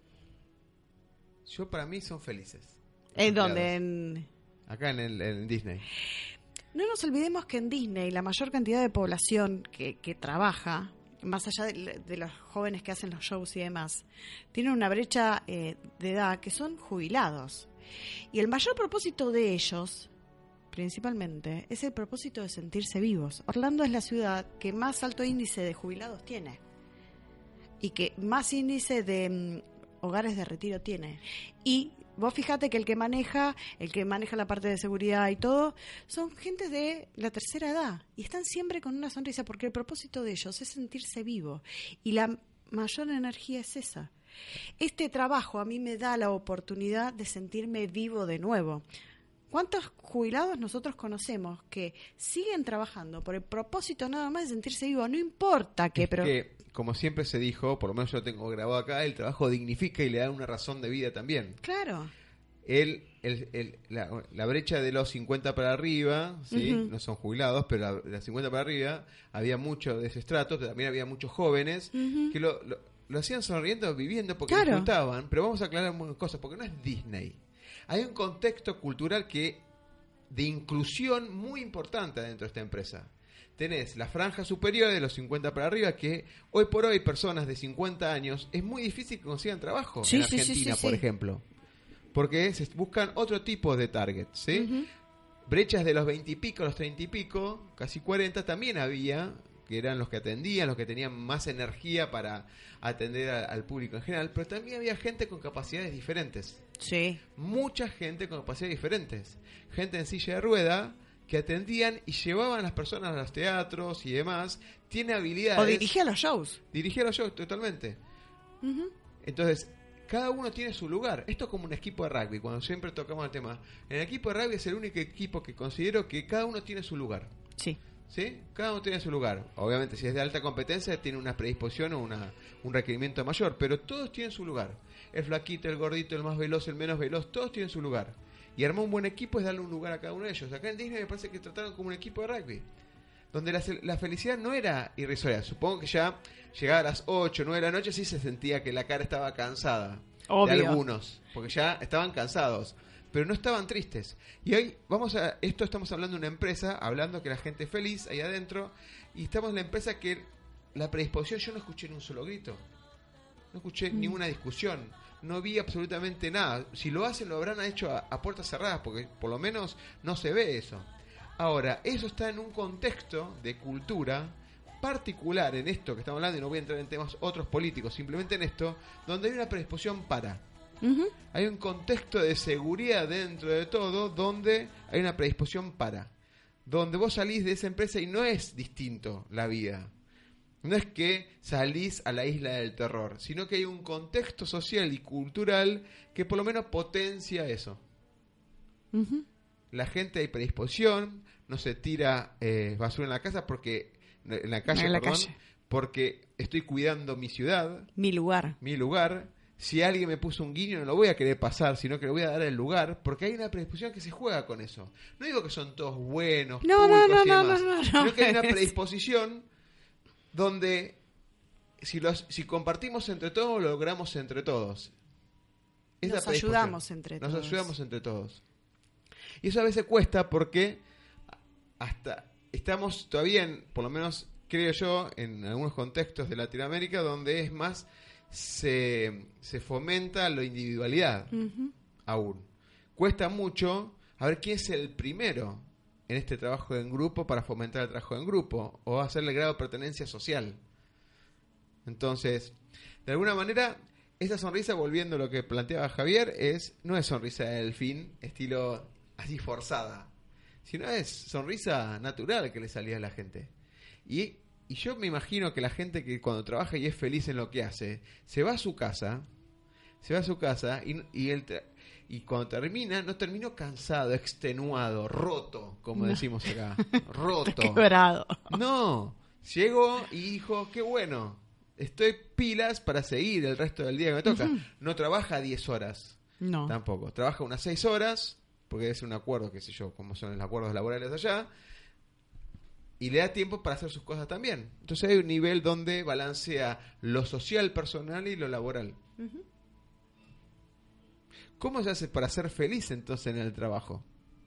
Para mí son felices. ¿En dónde? Acá en Disney. No nos olvidemos que en Disney la mayor cantidad de población que trabaja, más allá de los jóvenes que hacen los shows y demás, tienen una brecha de edad que son jubilados. Y el mayor propósito de ellos, principalmente, es el propósito de sentirse vivos. Orlando es la ciudad que más alto índice de jubilados tiene y que más índice de hogares de retiro tiene. Y vos fíjate que el que maneja la parte de seguridad y todo, son gente de la tercera edad y están siempre con una sonrisa porque el propósito de ellos es sentirse vivo y la mayor energía es esa. Este trabajo a mí me da la oportunidad de sentirme vivo de nuevo. ¿Cuántos jubilados nosotros conocemos que siguen trabajando por el propósito nada más de sentirse vivo? No importa qué, pero... que, como siempre se dijo, por lo menos yo lo tengo grabado acá, el trabajo dignifica y le da una razón de vida también. Claro. La brecha de los 50 para arriba, ¿sí? Uh-huh. No son jubilados, pero la 50 para arriba, había mucho de ese estrato, pero también había muchos jóvenes uh-huh. que lo hacían sonriendo, viviendo porque claro. disfrutaban. Pero vamos a aclarar muchas cosas, porque no es Disney. Hay un contexto cultural de inclusión muy importante dentro de esta empresa. Tenés la franja superior de los 50 para arriba, que hoy por hoy personas de 50 años es muy difícil que consigan trabajo en Argentina, por ejemplo. Porque se buscan otro tipo de target, ¿sí? Uh-huh. Brechas de los 20 y pico, los 30 y pico, casi 40 también había, que eran los que atendían, los que tenían más energía para atender al público en general, pero también había gente con capacidades diferentes. Sí. Mucha gente con capacidades diferentes. Gente en silla de rueda que atendían y llevaban a las personas a los teatros y demás. Tiene habilidades. O dirigía los shows. Dirigía los shows, totalmente. Uh-huh. Entonces, cada uno tiene su lugar. Esto es como un equipo de rugby, cuando siempre tocamos el tema. En el equipo de rugby es el único equipo que considero que cada uno tiene su lugar. Sí. ¿Sí? Cada uno tiene su lugar. Obviamente, si es de alta competencia, tiene una predisposición o un requerimiento mayor, pero todos tienen su lugar. El flaquito, el gordito, el más veloz, el menos veloz, todos tienen su lugar. Y armar un buen equipo es darle un lugar a cada uno de ellos. Acá en Disney me parece que trataron como un equipo de rugby, donde la felicidad no era irrisoria. Supongo que ya llegaba a las 8, 9 de la noche, sí se sentía que la cara estaba cansada. Obvio. De algunos, porque ya estaban cansados, pero no estaban tristes. Y hoy estamos hablando de una empresa, hablando que la gente es feliz ahí adentro, y estamos en la empresa que la predisposición, yo no escuché ni un solo grito, no escuché ninguna discusión, no vi absolutamente nada. Si lo hacen, lo habrán hecho a puertas cerradas, porque por lo menos no se ve eso. Ahora, eso está en un contexto de cultura particular en esto que estamos hablando, y no voy a entrar en temas otros políticos, simplemente en esto, donde hay una predisposición para. Uh-huh. Hay un contexto de seguridad dentro de todo, donde hay una predisposición para. Donde vos salís de esa empresa y no es distinto la vida. No es que salís a la isla del terror, sino que hay un contexto social y cultural que por lo menos potencia eso. Uh-huh. La gente hay predisposición, no se tira basura en la casa porque en la calle, porque estoy cuidando mi ciudad, mi lugar. Si alguien me puso un guiño, no lo voy a querer pasar, sino que le voy a dar el lugar, porque hay una predisposición que se juega con eso. No digo que son todos buenos, públicos y demás, sino que hay una predisposición donde si compartimos entre todos, lo logramos entre todos. Nos ayudamos entre todos. Y eso a veces cuesta porque hasta estamos todavía, por lo menos creo yo, en algunos contextos de Latinoamérica, donde es más se fomenta la individualidad. Uh-huh. Aún. Cuesta mucho a ver quién es el primero en este trabajo en grupo para fomentar el trabajo en grupo o hacerle grado de pertenencia social. Entonces, de alguna manera, esa sonrisa, volviendo a lo que planteaba Javier, no es sonrisa de delfín, estilo así forzada, sino es sonrisa natural que le salía a la gente. Y yo me imagino que la gente que cuando trabaja y es feliz en lo que hace, se va a su casa y cuando termina, no terminó cansado, extenuado, roto, como decimos acá. Roto. Quebrado. No, llegó y dijo, qué bueno, estoy pilas para seguir el resto del día que me toca. Uh-huh. No trabaja 10 horas. No. Tampoco. Trabaja unas 6 horas, porque es un acuerdo, qué sé yo, como son los acuerdos laborales allá, y le da tiempo para hacer sus cosas también. Entonces hay un nivel donde balancea lo social personal y lo laboral. Uh-huh. ¿Cómo se hace para ser feliz entonces en el trabajo?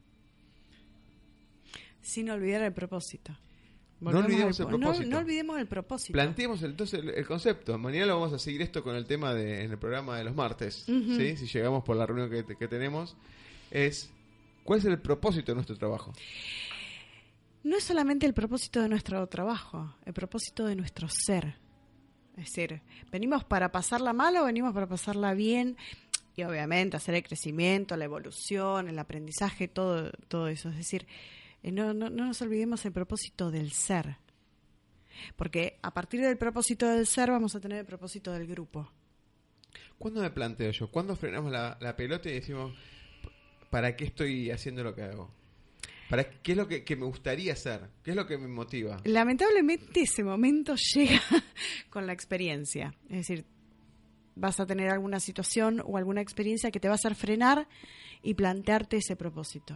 Sin olvidar el propósito. No olvidemos el propósito. No olvidemos el propósito. Planteemos entonces el concepto. Mañana lo vamos a seguir esto con el tema en el programa de los martes. Uh-huh. ¿Sí? Si llegamos por la reunión que tenemos, ¿cuál es el propósito de nuestro trabajo? No es solamente el propósito de nuestro trabajo, el propósito de nuestro ser. Es decir, ¿venimos para pasarla mal o venimos para pasarla bien? Y obviamente hacer el crecimiento, la evolución, el aprendizaje, todo eso. Es decir, no nos olvidemos el propósito del ser. Porque a partir del propósito del ser vamos a tener el propósito del grupo. ¿Cuándo me planteo yo? ¿Cuándo frenamos la pelota y decimos, ¿para qué estoy haciendo lo que hago? ¿Qué es lo que me gustaría hacer? ¿Qué es lo que me motiva? Lamentablemente ese momento llega con la experiencia. Es decir, vas a tener alguna situación o alguna experiencia que te va a hacer frenar y plantearte ese propósito.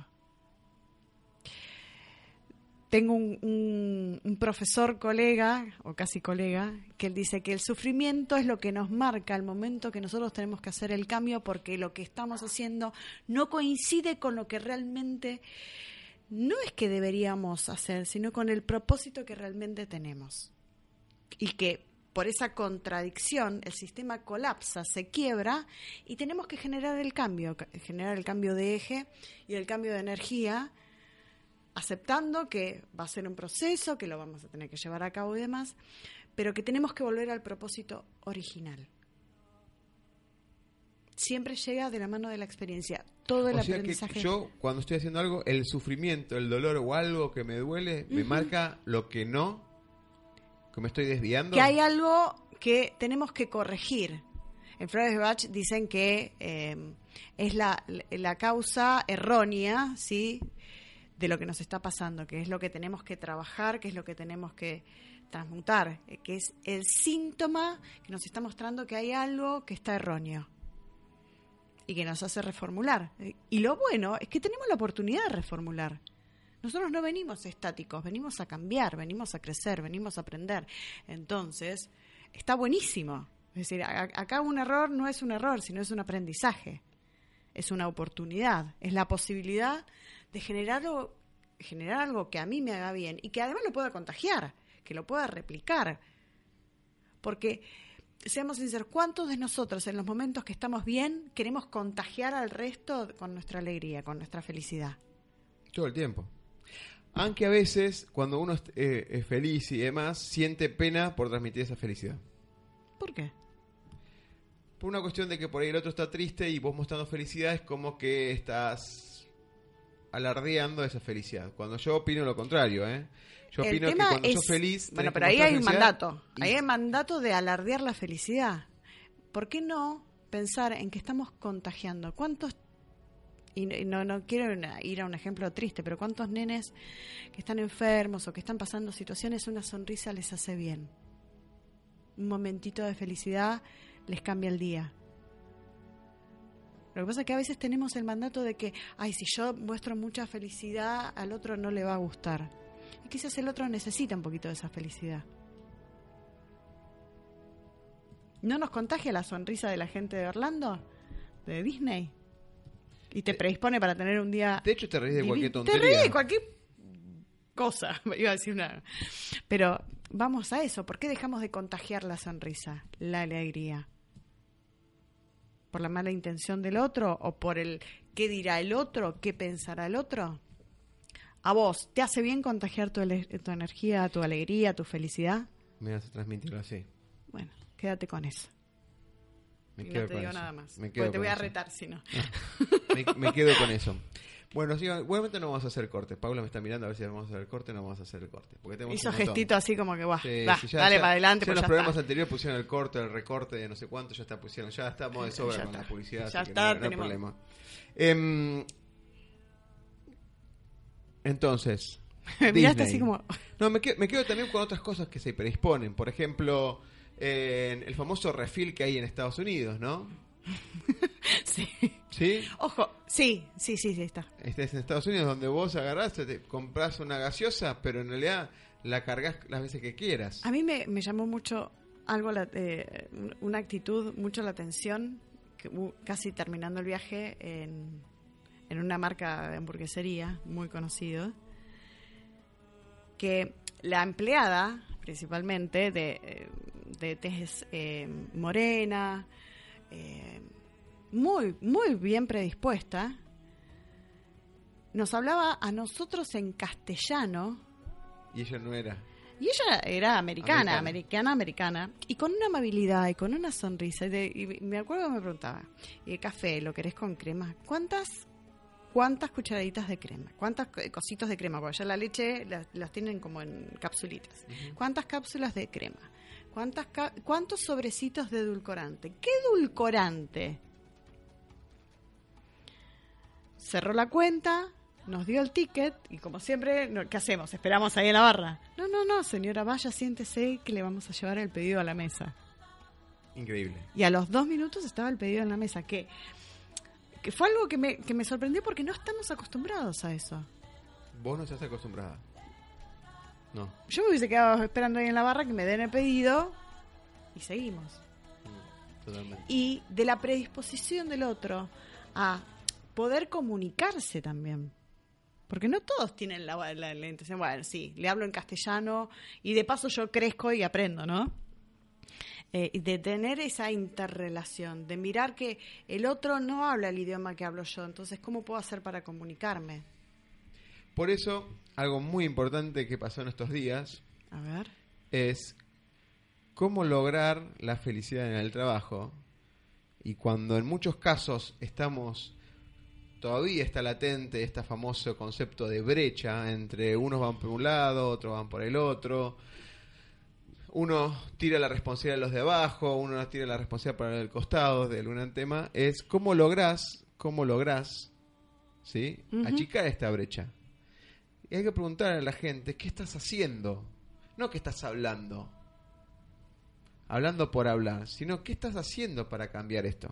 Tengo un profesor colega, o casi colega, que él dice que el sufrimiento es lo que nos marca el momento que nosotros tenemos que hacer el cambio, porque lo que estamos haciendo no coincide con lo que realmente no es que deberíamos hacer, sino con el propósito que realmente tenemos. Y que por esa contradicción el sistema colapsa, se quiebra y tenemos que generar el cambio de eje y el cambio de energía aceptando que va a ser un proceso, que lo vamos a tener que llevar a cabo y demás, pero que tenemos que volver al propósito original. Siempre llega de la mano de la experiencia. Todo el aprendizaje. Que yo, cuando estoy haciendo algo, el sufrimiento, el dolor o algo que me duele, me marca lo que no, que me estoy desviando. Que hay algo que tenemos que corregir. En Flores de Bach dicen que es la causa errónea, ¿sí?, de lo que nos está pasando, que es lo que tenemos que trabajar, que es lo que tenemos que transmutar, que es el síntoma que nos está mostrando que hay algo que está erróneo y que nos hace reformular. Y lo bueno es que tenemos la oportunidad de reformular. Nosotros no venimos estáticos, venimos a cambiar, venimos a crecer, venimos a aprender. Entonces, está buenísimo. Es decir, acá un error no es un error, sino es un aprendizaje. Es una oportunidad, es la posibilidad de generar algo que a mí me haga bien y que además lo pueda contagiar, que lo pueda replicar. Porque, seamos sinceros, ¿cuántos de nosotros en los momentos que estamos bien queremos contagiar al resto con nuestra alegría, con nuestra felicidad? Todo el tiempo. Aunque a veces, cuando uno es feliz y demás, siente pena por transmitir esa felicidad. ¿Por qué? Por una cuestión de que por ahí el otro está triste y vos mostrando felicidad es como que estás alardeando esa felicidad. Cuando yo opino lo contrario, ¿eh? Yo opino que cuando sos feliz... Bueno, pero ahí hay un mandato. Ahí hay un mandato de alardear la felicidad. ¿Por qué no pensar en que estamos contagiando? ¿Cuántos... Y no quiero ir a un ejemplo triste, pero ¿cuántos nenes que están enfermos o que están pasando situaciones, una sonrisa les hace bien? Un momentito de felicidad les cambia el día. Lo que pasa es que a veces tenemos el mandato de que, si yo muestro mucha felicidad, al otro no le va a gustar. Y quizás el otro necesita un poquito de esa felicidad. ¿No nos contagia la sonrisa de la gente de Orlando? ¿De Disney? Y te predispone para tener un día... De hecho, te reís de cualquier tontería. Te reís de cualquier cosa, iba a decir una... Pero vamos a eso. ¿Por qué dejamos de contagiar la sonrisa, la alegría? ¿Por la mala intención del otro? ¿O por el qué dirá el otro? ¿Qué pensará el otro? ¿A vos te hace bien contagiar tu energía, tu alegría, tu felicidad? Me vas a transmitirlo así. Bueno, quédate con eso. No te digo nada más. Porque te voy a retar, si no. Me quedo con eso. Bueno, sí, igualmente no vamos a hacer corte. Paula me está mirando a ver si vamos a hacer el corte. No vamos a hacer el corte. Porque tenemos hizo gestito así como que, sí, dale para adelante. Ya en los programas anteriores pusieron el corte, el recorte de no sé cuánto. Ya estamos de sobra con la publicidad. Ya así está, que no hay problema. Entonces, miraste así como... No, me quedo también con otras cosas que se predisponen. Por ejemplo... el famoso refill que hay en Estados Unidos, ¿no? Sí. ¿Sí? Ojo, sí, está. Este es en Estados Unidos donde vos agarrás, te compras una gaseosa, pero en realidad la cargas las veces que quieras. A mí me llamó mucho una actitud, mucho la atención, que casi terminando el viaje en una marca de hamburguesería muy conocido, que la empleada, principalmente, de tez morena, muy, muy bien predispuesta, nos hablaba a nosotros en castellano. Y ella no era. Y ella era americana, y con una amabilidad y con una sonrisa. Y me acuerdo que me preguntaba, ¿y el café lo querés con crema? ¿Cuántas cucharaditas de crema? ¿Cuántos cositos de crema? Porque ya la leche las tienen como en capsulitas. Uh-huh. ¿Cuántas cápsulas de crema? ¿Cuántos sobrecitos de edulcorante? ¿Qué edulcorante? Cerró la cuenta, nos dio el ticket y como siempre, ¿qué hacemos? ¿Esperamos ahí en la barra? No, señora, vaya, siéntese que le vamos a llevar el pedido a la mesa. Increíble. Y a los 2 minutos estaba el pedido en la mesa, que fue algo que me sorprendió porque no estamos acostumbrados a eso. ¿Vos no estás acostumbrada? No. Yo me hubiese quedado esperando ahí en la barra que me den el pedido y seguimos. Totalmente. Y de la predisposición del otro a poder comunicarse también. Porque no todos tienen la intención, bueno, sí, le hablo en castellano y de paso yo crezco y aprendo, ¿no? De tener esa interrelación, de mirar que el otro no habla el idioma que hablo yo, entonces, ¿cómo puedo hacer para comunicarme? Por eso, algo muy importante que pasó en estos días. A ver. Es cómo lograr la felicidad en el trabajo. Y cuando en muchos casos todavía está latente este famoso concepto de brecha entre unos van por un lado, otros van por el otro. Uno tira la responsabilidad de los de abajo, uno tira la responsabilidad para el costado de algún tema. Es cómo lográs, ¿sí? Achicar esta brecha. Y hay que preguntar a la gente, ¿qué estás haciendo? No que estás hablando por hablar, sino ¿qué estás haciendo para cambiar esto?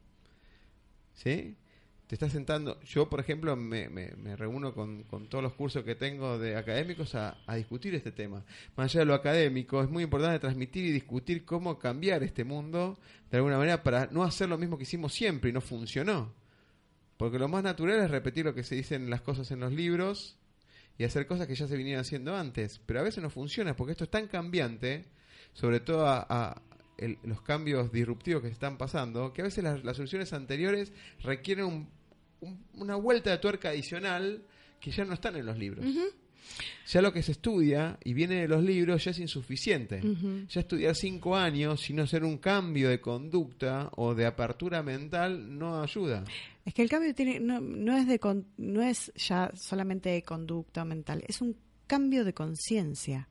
¿Sí? Te estás sentando. Yo, por ejemplo, me reúno con todos los cursos que tengo de académicos a discutir este tema. Más allá de lo académico, es muy importante transmitir y discutir cómo cambiar este mundo de alguna manera para no hacer lo mismo que hicimos siempre y no funcionó. Porque lo más natural es repetir lo que se dicen las cosas en los libros y hacer cosas que ya se vinieron haciendo antes. Pero a veces no funciona porque esto es tan cambiante, sobre todo los cambios disruptivos que se están pasando, que a veces las soluciones anteriores requieren una vuelta de tuerca adicional que ya no están en los libros. Ya lo que se estudia y viene de los libros ya es insuficiente. Ya estudiar 5 años y no hacer un cambio de conducta o de apertura mental no ayuda. Es que el cambio no es ya solamente de conducta mental, es un cambio de conciencia.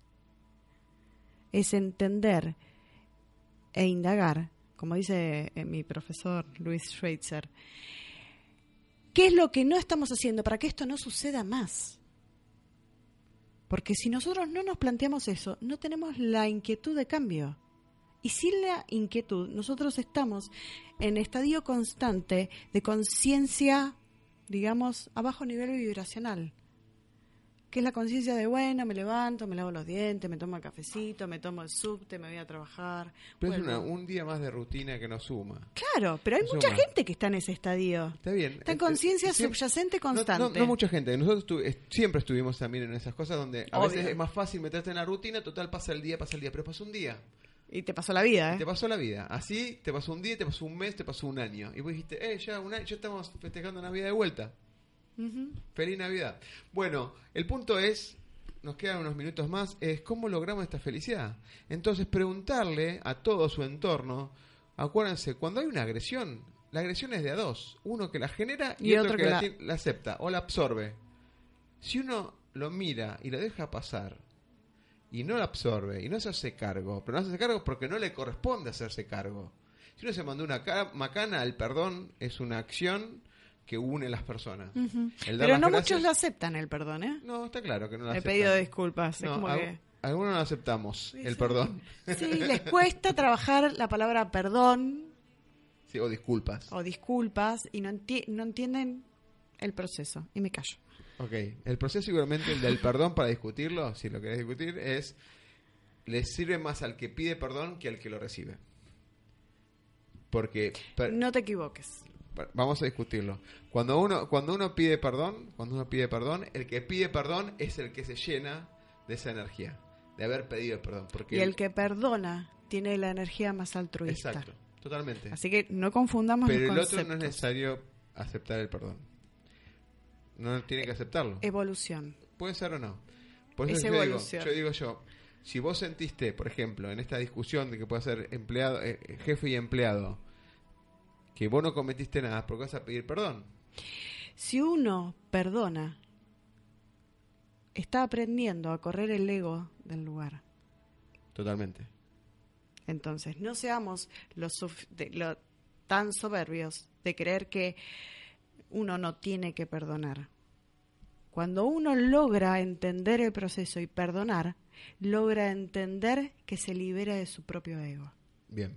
Es entender e indagar, como dice mi profesor Luis Schweitzer, ¿qué es lo que no estamos haciendo para que esto no suceda más? Porque si nosotros no nos planteamos eso, no tenemos la inquietud de cambio. Y sin la inquietud, nosotros estamos en estadio constante de conciencia, digamos, a bajo nivel vibracional. Que es la conciencia de, bueno, me levanto, me lavo los dientes, me tomo el cafecito, me tomo el subte, me voy a trabajar. Pero es un día más de rutina que nos suma. Claro, pero hay mucha gente que está en ese estadio. Está bien. Está en conciencia subyacente constante. No mucha gente. Nosotros siempre estuvimos también en esas cosas donde a veces es más fácil meterte en la rutina, total pasa el día, pero pasó un día. Y te pasó la vida, ¿eh? Te pasó la vida. Así te pasó un día, te pasó un mes, te pasó un año. Y vos dijiste, ya estamos festejando Navidad de vuelta. Feliz Navidad. Bueno, el punto es, nos quedan unos minutos más, es cómo logramos esta felicidad. Entonces preguntarle a todo su entorno, acuérdense, cuando hay una agresión, la agresión es de a dos, uno que la genera y otro que la acepta o la absorbe. Si uno lo mira y lo deja pasar y no la absorbe y no se hace cargo, pero no se hace cargo porque no le corresponde hacerse cargo. Si uno se mandó una macana, el perdón es una acción que une las personas. Pero no muchos lo aceptan el perdón, ¿eh? No, está claro que no lo aceptan. He pedido disculpas. No, es como que... algunos no aceptamos el perdón. Sí, les cuesta trabajar la palabra perdón. Sí, o disculpas. Y no entienden el proceso. Y me callo. Ok, el proceso igualmente, el del perdón, para discutirlo, si lo querés discutir, le sirve más al que pide perdón que al que lo recibe. Porque... no te equivoques. Vamos a discutirlo. Cuando uno pide perdón, el que pide perdón es el que se llena de esa energía, de haber pedido perdón. Porque y el que perdona tiene la energía más altruista. Exacto, totalmente. Así que no confundamos los conceptos. Pero el otro no es necesario aceptar el perdón. No tiene que aceptarlo. Evolución. Puede ser o no. Por eso es evolución. Yo digo, si vos sentiste, por ejemplo, en esta discusión de que puede ser empleado, jefe y empleado, que vos no cometiste nada, porque vas a pedir perdón. Si uno perdona, está aprendiendo a correr el ego del lugar. Totalmente. Entonces, no seamos tan soberbios de creer que uno no tiene que perdonar. Cuando uno logra entender el proceso y perdonar, logra entender que se libera de su propio ego. Bien.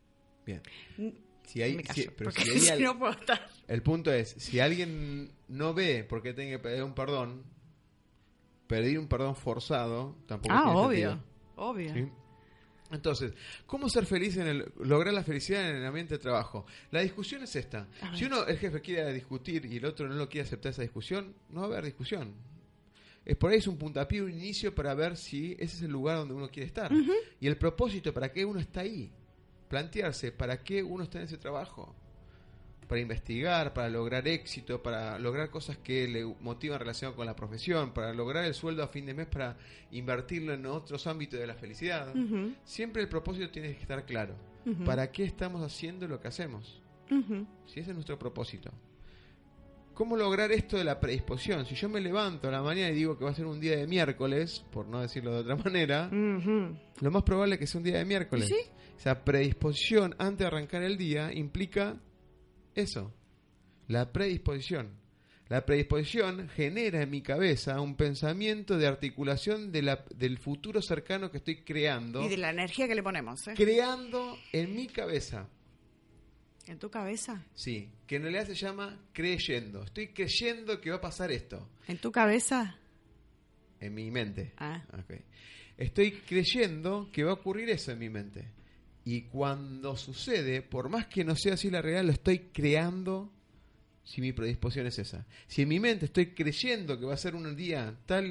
No puedo estar. El punto es, si alguien no ve por qué tiene que pedir un perdón, pedir un perdón forzado tampoco tiene sentido. Obvio. ¿Sí? Entonces, ¿cómo ser feliz lograr la felicidad en el ambiente de trabajo? La discusión es esta. Si el jefe quiere discutir y el otro no lo quiere aceptar esa discusión, no va a haber discusión. Por ahí es un puntapié, un inicio para ver si ese es el lugar donde uno quiere estar. Y el propósito, para qué uno está ahí. Plantearse para qué uno está en ese trabajo. para investigar, para lograr éxito, para lograr cosas que le motivan relacionadas con la profesión, para lograr el sueldo a fin de mes, para invertirlo en otros ámbitos de la felicidad. Siempre el propósito tiene que estar claro. ¿Para qué estamos haciendo lo que hacemos? Si ese es nuestro propósito. ¿Cómo lograr esto de la predisposición? Si yo me levanto a la mañana y digo que va a ser un día de miércoles, por no decirlo de otra manera, lo más probable es que sea un día de miércoles. ¿Sí? Esa predisposición antes de arrancar el día implica eso, la predisposición. La predisposición genera en mi cabeza un pensamiento de articulación del futuro cercano que estoy creando. Y de la energía que le ponemos. Creando en mi cabeza. ¿En tu cabeza? Sí, que en realidad se llama creyendo. Estoy creyendo que va a pasar esto. ¿En tu cabeza? En mi mente. Okay. Estoy creyendo que va a ocurrir eso en mi mente. Y cuando sucede, por más que no sea así la realidad, lo estoy creando si mi predisposición es esa. Si en mi mente estoy creyendo que va a ser un día tal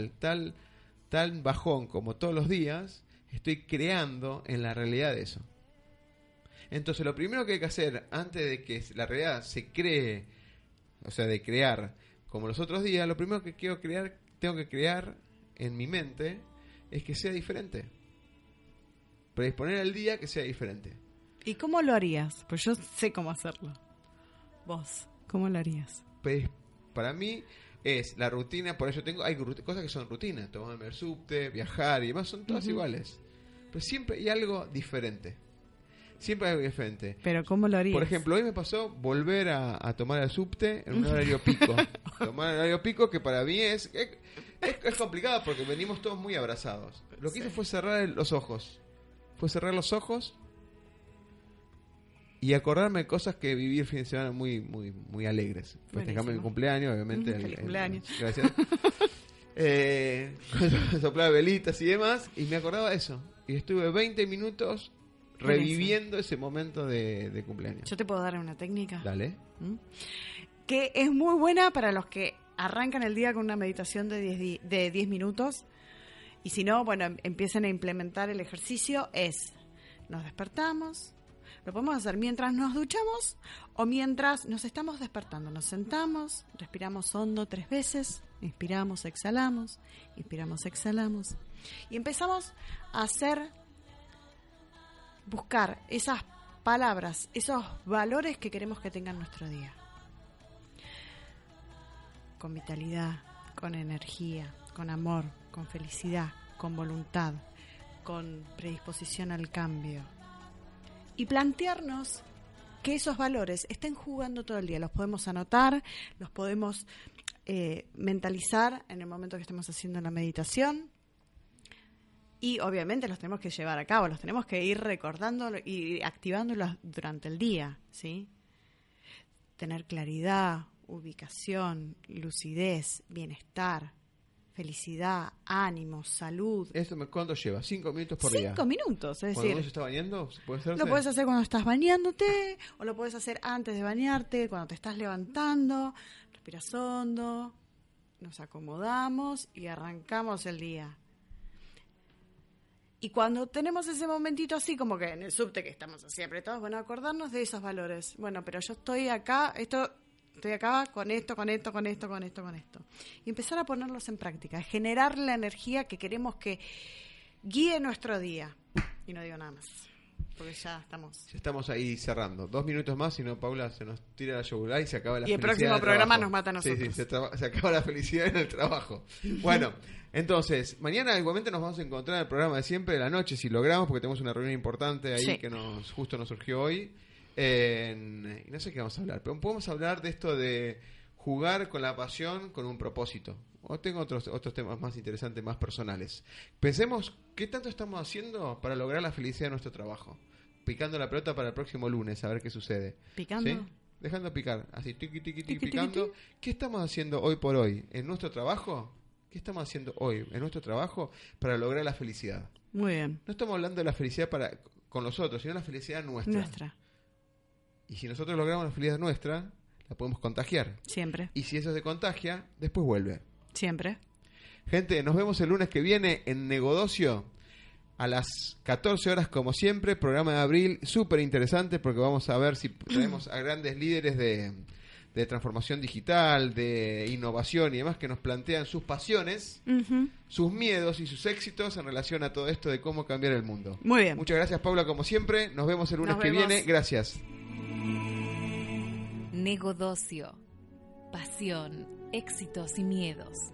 bajón como todos los días, estoy creando en la realidad eso. Entonces lo primero que hay que hacer antes de que la realidad se cree, o sea, de crear como los otros días, lo primero que tengo que crear en mi mente es que sea diferente. Predisponer al día que sea diferente. ¿Y cómo lo harías? Pues yo sé cómo hacerlo. Vos, ¿cómo lo harías? Pues para mí es la rutina, por eso hay cosas que son rutinas, tomarme el subte, viajar y demás, son todas iguales. Pero siempre hay algo diferente. Siempre hay algo diferente. ¿Pero cómo lo harías? Por ejemplo, hoy me pasó volver a tomar el subte en un horario pico. Tomar el horario pico que para mí es complicado porque venimos todos muy abrazados. Lo que hice fue cerrar los ojos. Y acordarme de cosas que viví el fin de semana muy, muy, muy alegres. Festejame mi cumpleaños, obviamente. Feliz cumpleaños. Gracias. Soplaba velitas y demás. Y me acordaba de eso. Y estuve 20 minutos reviviendo ese momento de cumpleaños. ¿Yo te puedo dar una técnica? Dale. Que es muy buena para los que arrancan el día con una meditación de 10 minutos. Y si no, bueno, empiecen a implementar el ejercicio. Nos despertamos. Lo podemos hacer mientras nos duchamos o mientras nos estamos despertando. Nos sentamos, respiramos hondo 3 veces, inspiramos, exhalamos, y empezamos a buscar esas palabras, esos valores que queremos que tengan nuestro día. Con vitalidad, con energía, con amor, con felicidad, con voluntad, con predisposición al cambio. Y plantearnos que esos valores estén jugando todo el día. Los podemos anotar, los podemos mentalizar en el momento que estemos haciendo la meditación. Y obviamente los tenemos que llevar a cabo, los tenemos que ir recordando y activándolos durante el día, ¿sí? Tener claridad, ubicación, lucidez, bienestar, felicidad, ánimo, salud. ¿Cuánto lleva? 5 minutos por día. 5 minutos, es decir. ¿Cuando uno se está bañando? ¿Puede hacerse? Lo puedes hacer cuando estás bañándote, o lo puedes hacer antes de bañarte, cuando te estás levantando. Respiras hondo, nos acomodamos y arrancamos el día. Y cuando tenemos ese momentito así, como que en el subte que estamos así apretados, bueno, acordarnos de esos valores. Bueno, pero yo estoy acá, estoy acá con esto. Y empezar a ponerlos en práctica, generar la energía que queremos que guíe nuestro día. Y no digo nada más, porque ya estamos ahí cerrando. 2 minutos más, si no, Paula se nos tira la yugular y se acaba la felicidad. Y el próximo programa nos mata a nosotros. Sí, se acaba la felicidad en el trabajo. Bueno, entonces, mañana igualmente nos vamos a encontrar en el programa de siempre de la noche, si logramos, porque tenemos una reunión importante ahí que justo nos surgió hoy. Y no sé qué vamos a hablar, pero podemos hablar de esto de jugar con la pasión con un propósito. O tengo otros temas más interesantes, más personales. Pensemos qué tanto estamos haciendo para lograr la felicidad de nuestro trabajo. Picando la pelota para el próximo lunes, a ver qué sucede. ¿Picando? ¿Sí? Dejando picar, así tiqui, picando. ¿Qué estamos haciendo hoy por hoy en nuestro trabajo? ¿Qué estamos haciendo hoy en nuestro trabajo para lograr la felicidad? Muy bien. No estamos hablando de la felicidad con los otros, sino la felicidad nuestra. Y si nosotros logramos la felicidad nuestra, la podemos contagiar. Siempre. Y si eso se contagia, después vuelve. Siempre. Gente, nos vemos el lunes que viene en Negodocio. a las 14 horas como siempre, programa de abril, súper interesante porque vamos a ver si tenemos a grandes líderes de transformación digital, de innovación y demás que nos plantean sus pasiones, sus miedos y sus éxitos en relación a todo esto de cómo cambiar el mundo. Muy bien. Muchas gracias, Paula, como siempre. Nos vemos el lunes que viene. Gracias. Negodocio. Pasión, éxitos y miedos.